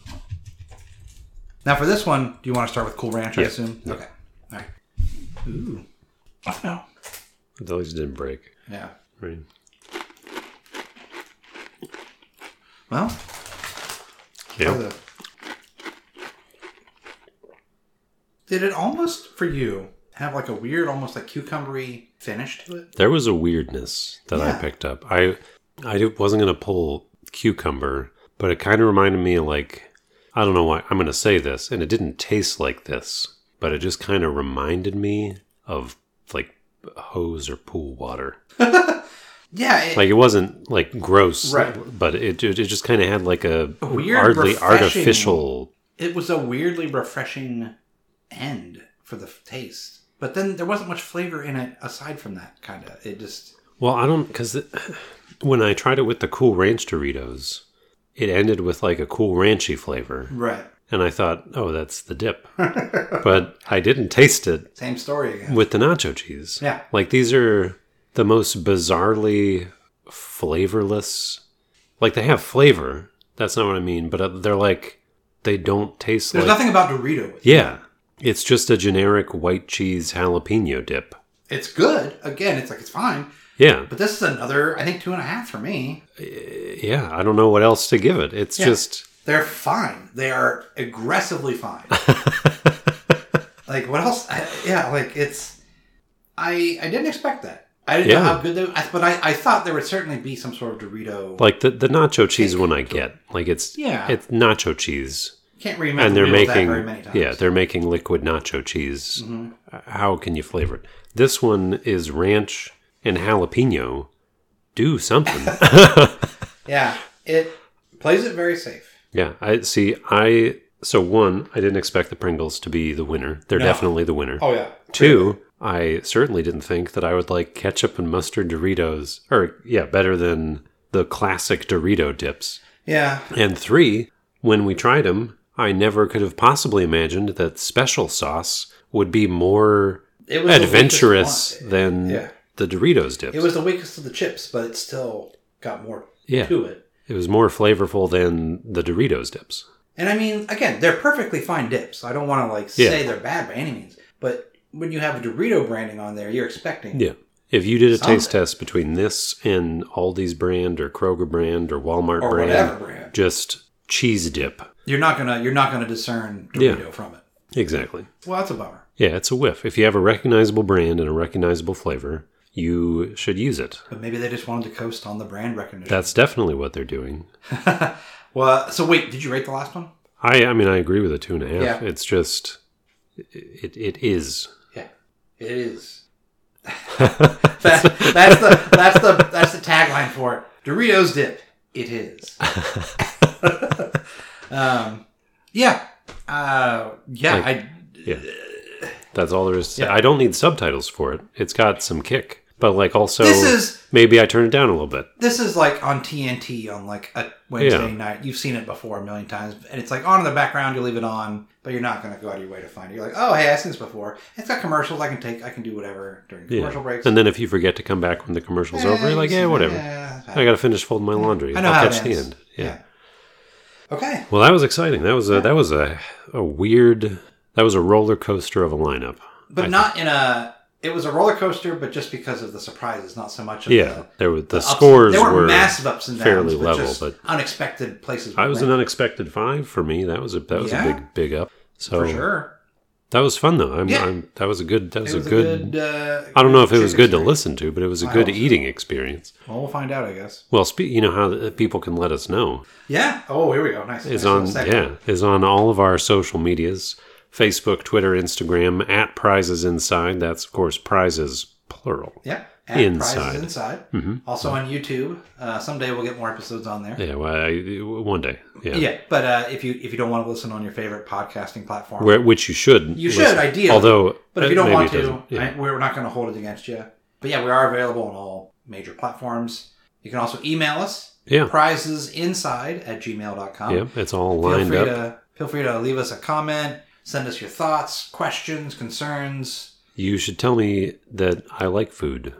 [SPEAKER 3] now for this one, do you want to start with Cool Ranch? I
[SPEAKER 2] Yeah.
[SPEAKER 3] assume. Okay. All right. Ooh. Oh no.
[SPEAKER 2] At least it didn't break.
[SPEAKER 3] Yeah.
[SPEAKER 2] Right.
[SPEAKER 3] Well.
[SPEAKER 2] Yeah.
[SPEAKER 3] for the- Did it almost for you have like a weird, almost like cucumbery finish to it?
[SPEAKER 2] There was a weirdness that I
[SPEAKER 3] Yeah.
[SPEAKER 2] picked up. I I di- wasn't going to pull cucumber, but it kind of reminded me of like, I don't know why I'm going to say this, and it didn't taste like this, but it just kind of reminded me of like hose or pool water.
[SPEAKER 3] Yeah. It,
[SPEAKER 2] Like it wasn't like gross,
[SPEAKER 3] Right.
[SPEAKER 2] but it it just kind of had like a
[SPEAKER 3] weird,
[SPEAKER 2] hardly
[SPEAKER 3] refreshing-
[SPEAKER 2] artificial.
[SPEAKER 3] it was a weirdly refreshing end for the f- taste. But then there wasn't much flavor in it aside from that, kind of. It just...
[SPEAKER 2] Well, I don't, because when I tried it with the Cool Ranch Doritos, it ended with like a Cool Ranchy flavor.
[SPEAKER 3] Right.
[SPEAKER 2] And I thought, oh, that's the dip. But I didn't taste it
[SPEAKER 3] Same story again.
[SPEAKER 2] with the nacho cheese.
[SPEAKER 3] Yeah.
[SPEAKER 2] Like these are the most bizarrely flavorless. Like they have flavor. That's not what I mean. But uh, they're like, they don't taste
[SPEAKER 3] There's
[SPEAKER 2] like.
[SPEAKER 3] nothing about Dorito with it.
[SPEAKER 2] Yeah. It's just a generic white cheese jalapeno dip.
[SPEAKER 3] It's good. Again, it's like, it's fine.
[SPEAKER 2] Yeah.
[SPEAKER 3] But this is another, I think, two and a half for me.
[SPEAKER 2] Yeah, I don't know what else to give it. It's
[SPEAKER 3] Yeah.
[SPEAKER 2] just...
[SPEAKER 3] They're fine. They are aggressively fine. Like, what else? I, yeah, like, it's... I I didn't expect that. I didn't
[SPEAKER 2] Yeah.
[SPEAKER 3] know how good they I, but I, I thought there would certainly be some sort of Dorito.
[SPEAKER 2] Like, the, the nacho cheese one I get. Like, it's
[SPEAKER 3] Yeah.
[SPEAKER 2] it's nacho cheese.
[SPEAKER 3] Can't remember
[SPEAKER 2] And they're
[SPEAKER 3] that
[SPEAKER 2] making...
[SPEAKER 3] very many times.
[SPEAKER 2] Yeah, they're making liquid nacho cheese.
[SPEAKER 3] Mm-hmm.
[SPEAKER 2] How can you flavor it? This one is ranch and jalapeno. Do something.
[SPEAKER 3] Yeah, it plays it very safe.
[SPEAKER 2] Yeah, I see. I so one, I didn't expect the Pringles to be the winner. They're
[SPEAKER 3] No.
[SPEAKER 2] definitely the winner.
[SPEAKER 3] Oh, yeah.
[SPEAKER 2] Two, I certainly didn't think that I would like ketchup and mustard Doritos, or yeah, better than the classic Dorito dips.
[SPEAKER 3] Yeah.
[SPEAKER 2] And three, when we tried them, I never could have possibly imagined that special sauce would be more
[SPEAKER 3] It was the
[SPEAKER 2] adventurous
[SPEAKER 3] weakest one.
[SPEAKER 2] than
[SPEAKER 3] Yeah.
[SPEAKER 2] the Doritos dips.
[SPEAKER 3] It was the weakest of the chips, but it still got more
[SPEAKER 2] Yeah.
[SPEAKER 3] to it.
[SPEAKER 2] It was more flavorful than the Doritos dips.
[SPEAKER 3] And I mean, again, they're perfectly fine dips. I don't want to like
[SPEAKER 2] Yeah.
[SPEAKER 3] say they're bad by any means, but when you have a Dorito branding on there, you're expecting.
[SPEAKER 2] Yeah. If you did a taste
[SPEAKER 3] Something.
[SPEAKER 2] test between this and Aldi's brand or Kroger brand or Walmart
[SPEAKER 3] Or
[SPEAKER 2] brand,
[SPEAKER 3] whatever brand.
[SPEAKER 2] just cheese dip.
[SPEAKER 3] You're not gonna you're not gonna discern Dorito
[SPEAKER 2] Yeah.
[SPEAKER 3] from it.
[SPEAKER 2] Exactly.
[SPEAKER 3] Well, that's a bummer.
[SPEAKER 2] Yeah, it's a whiff. If you have a recognizable brand and a recognizable flavor, you should use it.
[SPEAKER 3] But maybe they just wanted to coast on the brand recognition.
[SPEAKER 2] That's definitely what they're doing.
[SPEAKER 3] Well, so wait, did you rate the last one?
[SPEAKER 2] I I mean, I agree with a two and a half.
[SPEAKER 3] Yeah.
[SPEAKER 2] It's just, it it is.
[SPEAKER 3] Yeah, it is. that, that's the that's the that's the tagline for it. Doritos dip. It is. um, yeah, uh, yeah.
[SPEAKER 2] Like-
[SPEAKER 3] I
[SPEAKER 2] Yeah. That's all there is to say.
[SPEAKER 3] Yeah.
[SPEAKER 2] I don't need subtitles for it. It's got some kick. But like also,
[SPEAKER 3] This is-
[SPEAKER 2] maybe I turn it down a little bit.
[SPEAKER 3] this is like on T N T on like a Wednesday
[SPEAKER 2] Yeah.
[SPEAKER 3] night. You've seen it before a million times, and it's like on in the background. You leave it on, but you're not going to go out of your way to find it. You're like, oh, hey, I've seen this before. It's got commercials. I can take. I can do whatever during commercial
[SPEAKER 2] Yeah.
[SPEAKER 3] breaks.
[SPEAKER 2] And then if you forget to come back when the commercial's over, you're like, yeah, whatever.
[SPEAKER 3] Yeah,
[SPEAKER 2] I got to finish folding my laundry.
[SPEAKER 3] I know
[SPEAKER 2] I'll
[SPEAKER 3] how
[SPEAKER 2] catch
[SPEAKER 3] it
[SPEAKER 2] the
[SPEAKER 3] ends.
[SPEAKER 2] end. Yeah.
[SPEAKER 3] Okay.
[SPEAKER 2] Well, that was exciting. That was a that was a, a weird. That was a roller coaster of a lineup.
[SPEAKER 3] But
[SPEAKER 2] I
[SPEAKER 3] not in a. It was a roller coaster, but just because of the surprises, not so much of
[SPEAKER 2] Yeah,
[SPEAKER 3] the,
[SPEAKER 2] there were the,
[SPEAKER 3] the ups-
[SPEAKER 2] scores
[SPEAKER 3] There were,
[SPEAKER 2] were
[SPEAKER 3] massive ups and downs,
[SPEAKER 2] fairly
[SPEAKER 3] but
[SPEAKER 2] level,
[SPEAKER 3] just
[SPEAKER 2] but
[SPEAKER 3] unexpected places.
[SPEAKER 2] I
[SPEAKER 3] we
[SPEAKER 2] was an
[SPEAKER 3] went.
[SPEAKER 2] unexpected five for me. That was a that was
[SPEAKER 3] Yeah.
[SPEAKER 2] a big big up. So
[SPEAKER 3] for sure.
[SPEAKER 2] that was fun though. I'm,
[SPEAKER 3] Yeah.
[SPEAKER 2] I'm that was a good that was,
[SPEAKER 3] It was
[SPEAKER 2] a good.
[SPEAKER 3] uh,
[SPEAKER 2] I don't know if it was
[SPEAKER 3] chip
[SPEAKER 2] good to
[SPEAKER 3] experience.
[SPEAKER 2] listen to, but it was a
[SPEAKER 3] I
[SPEAKER 2] good
[SPEAKER 3] hope so.
[SPEAKER 2] eating experience.
[SPEAKER 3] Well, we'll find out, I guess.
[SPEAKER 2] Well, spe- you know how the- people can let us know
[SPEAKER 3] Yeah. Oh, here we go. Nice.
[SPEAKER 2] is
[SPEAKER 3] nice
[SPEAKER 2] on
[SPEAKER 3] little segment.
[SPEAKER 2] yeah is on all of our social medias: Facebook, Twitter, Instagram at Prizes Inside. That's of course prizes plural.
[SPEAKER 3] Yeah. At
[SPEAKER 2] Inside.
[SPEAKER 3] Prizes Inside. Mm-hmm. Also on YouTube. Uh, someday we'll get more episodes on there.
[SPEAKER 2] Yeah, well, I, one day. Yeah.
[SPEAKER 3] Yeah, but uh, if you if you don't want to listen on your favorite podcasting platform,
[SPEAKER 2] Where, which you should.
[SPEAKER 3] You should,
[SPEAKER 2] listen.
[SPEAKER 3] ideally.
[SPEAKER 2] Although,
[SPEAKER 3] but if you
[SPEAKER 2] uh,
[SPEAKER 3] don't
[SPEAKER 2] maybe
[SPEAKER 3] want
[SPEAKER 2] it
[SPEAKER 3] to,
[SPEAKER 2] doesn't. Yeah.
[SPEAKER 3] I, we're not going to hold it against you. But yeah, we are available on all major platforms. You can also email us.
[SPEAKER 2] Yeah.
[SPEAKER 3] Prizesinside at gmail dot com.
[SPEAKER 2] Yeah, it's all
[SPEAKER 3] Feel
[SPEAKER 2] lined
[SPEAKER 3] free
[SPEAKER 2] up.
[SPEAKER 3] to feel free to leave us a comment. Send us your thoughts, questions, concerns.
[SPEAKER 2] You should tell me that I like food.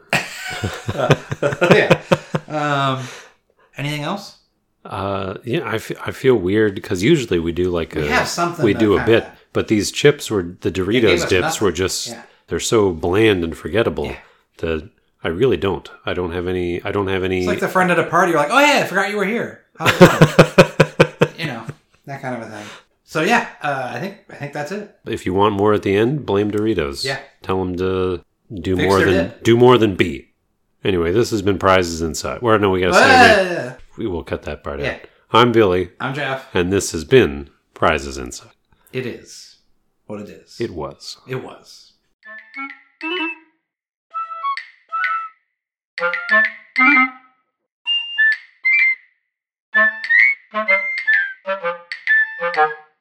[SPEAKER 3] yeah. Um, anything else?
[SPEAKER 2] Uh, yeah, I, f- I feel weird because usually we do like
[SPEAKER 3] We
[SPEAKER 2] a
[SPEAKER 3] have something
[SPEAKER 2] we
[SPEAKER 3] that
[SPEAKER 2] do a
[SPEAKER 3] kinda-
[SPEAKER 2] bit, but these chips were the
[SPEAKER 3] gave
[SPEAKER 2] Doritos
[SPEAKER 3] us
[SPEAKER 2] dips
[SPEAKER 3] nothing.
[SPEAKER 2] were just
[SPEAKER 3] Yeah.
[SPEAKER 2] they're so bland and forgettable
[SPEAKER 3] Yeah.
[SPEAKER 2] that I really don't. I don't have any. I don't have any.
[SPEAKER 3] It's like the friend at a party. You're like, oh yeah, I forgot you were here. How's it going? You know, that kind of a thing. So yeah, uh, I think I think that's it.
[SPEAKER 2] If you want more at the end, blame Doritos.
[SPEAKER 3] Yeah.
[SPEAKER 2] Tell them to do
[SPEAKER 3] Fix
[SPEAKER 2] more
[SPEAKER 3] their
[SPEAKER 2] than
[SPEAKER 3] dip.
[SPEAKER 2] do more than B. Anyway, this has been Prizes Inside. Well, no, we gotta say
[SPEAKER 3] Uh,
[SPEAKER 2] we, we will cut that part
[SPEAKER 3] Yeah.
[SPEAKER 2] out. I'm Billy,
[SPEAKER 3] I'm Jeff.
[SPEAKER 2] and this has been Prizes Inside.
[SPEAKER 3] It is what it is.
[SPEAKER 2] It was.
[SPEAKER 3] It was.
[SPEAKER 1] Thank you.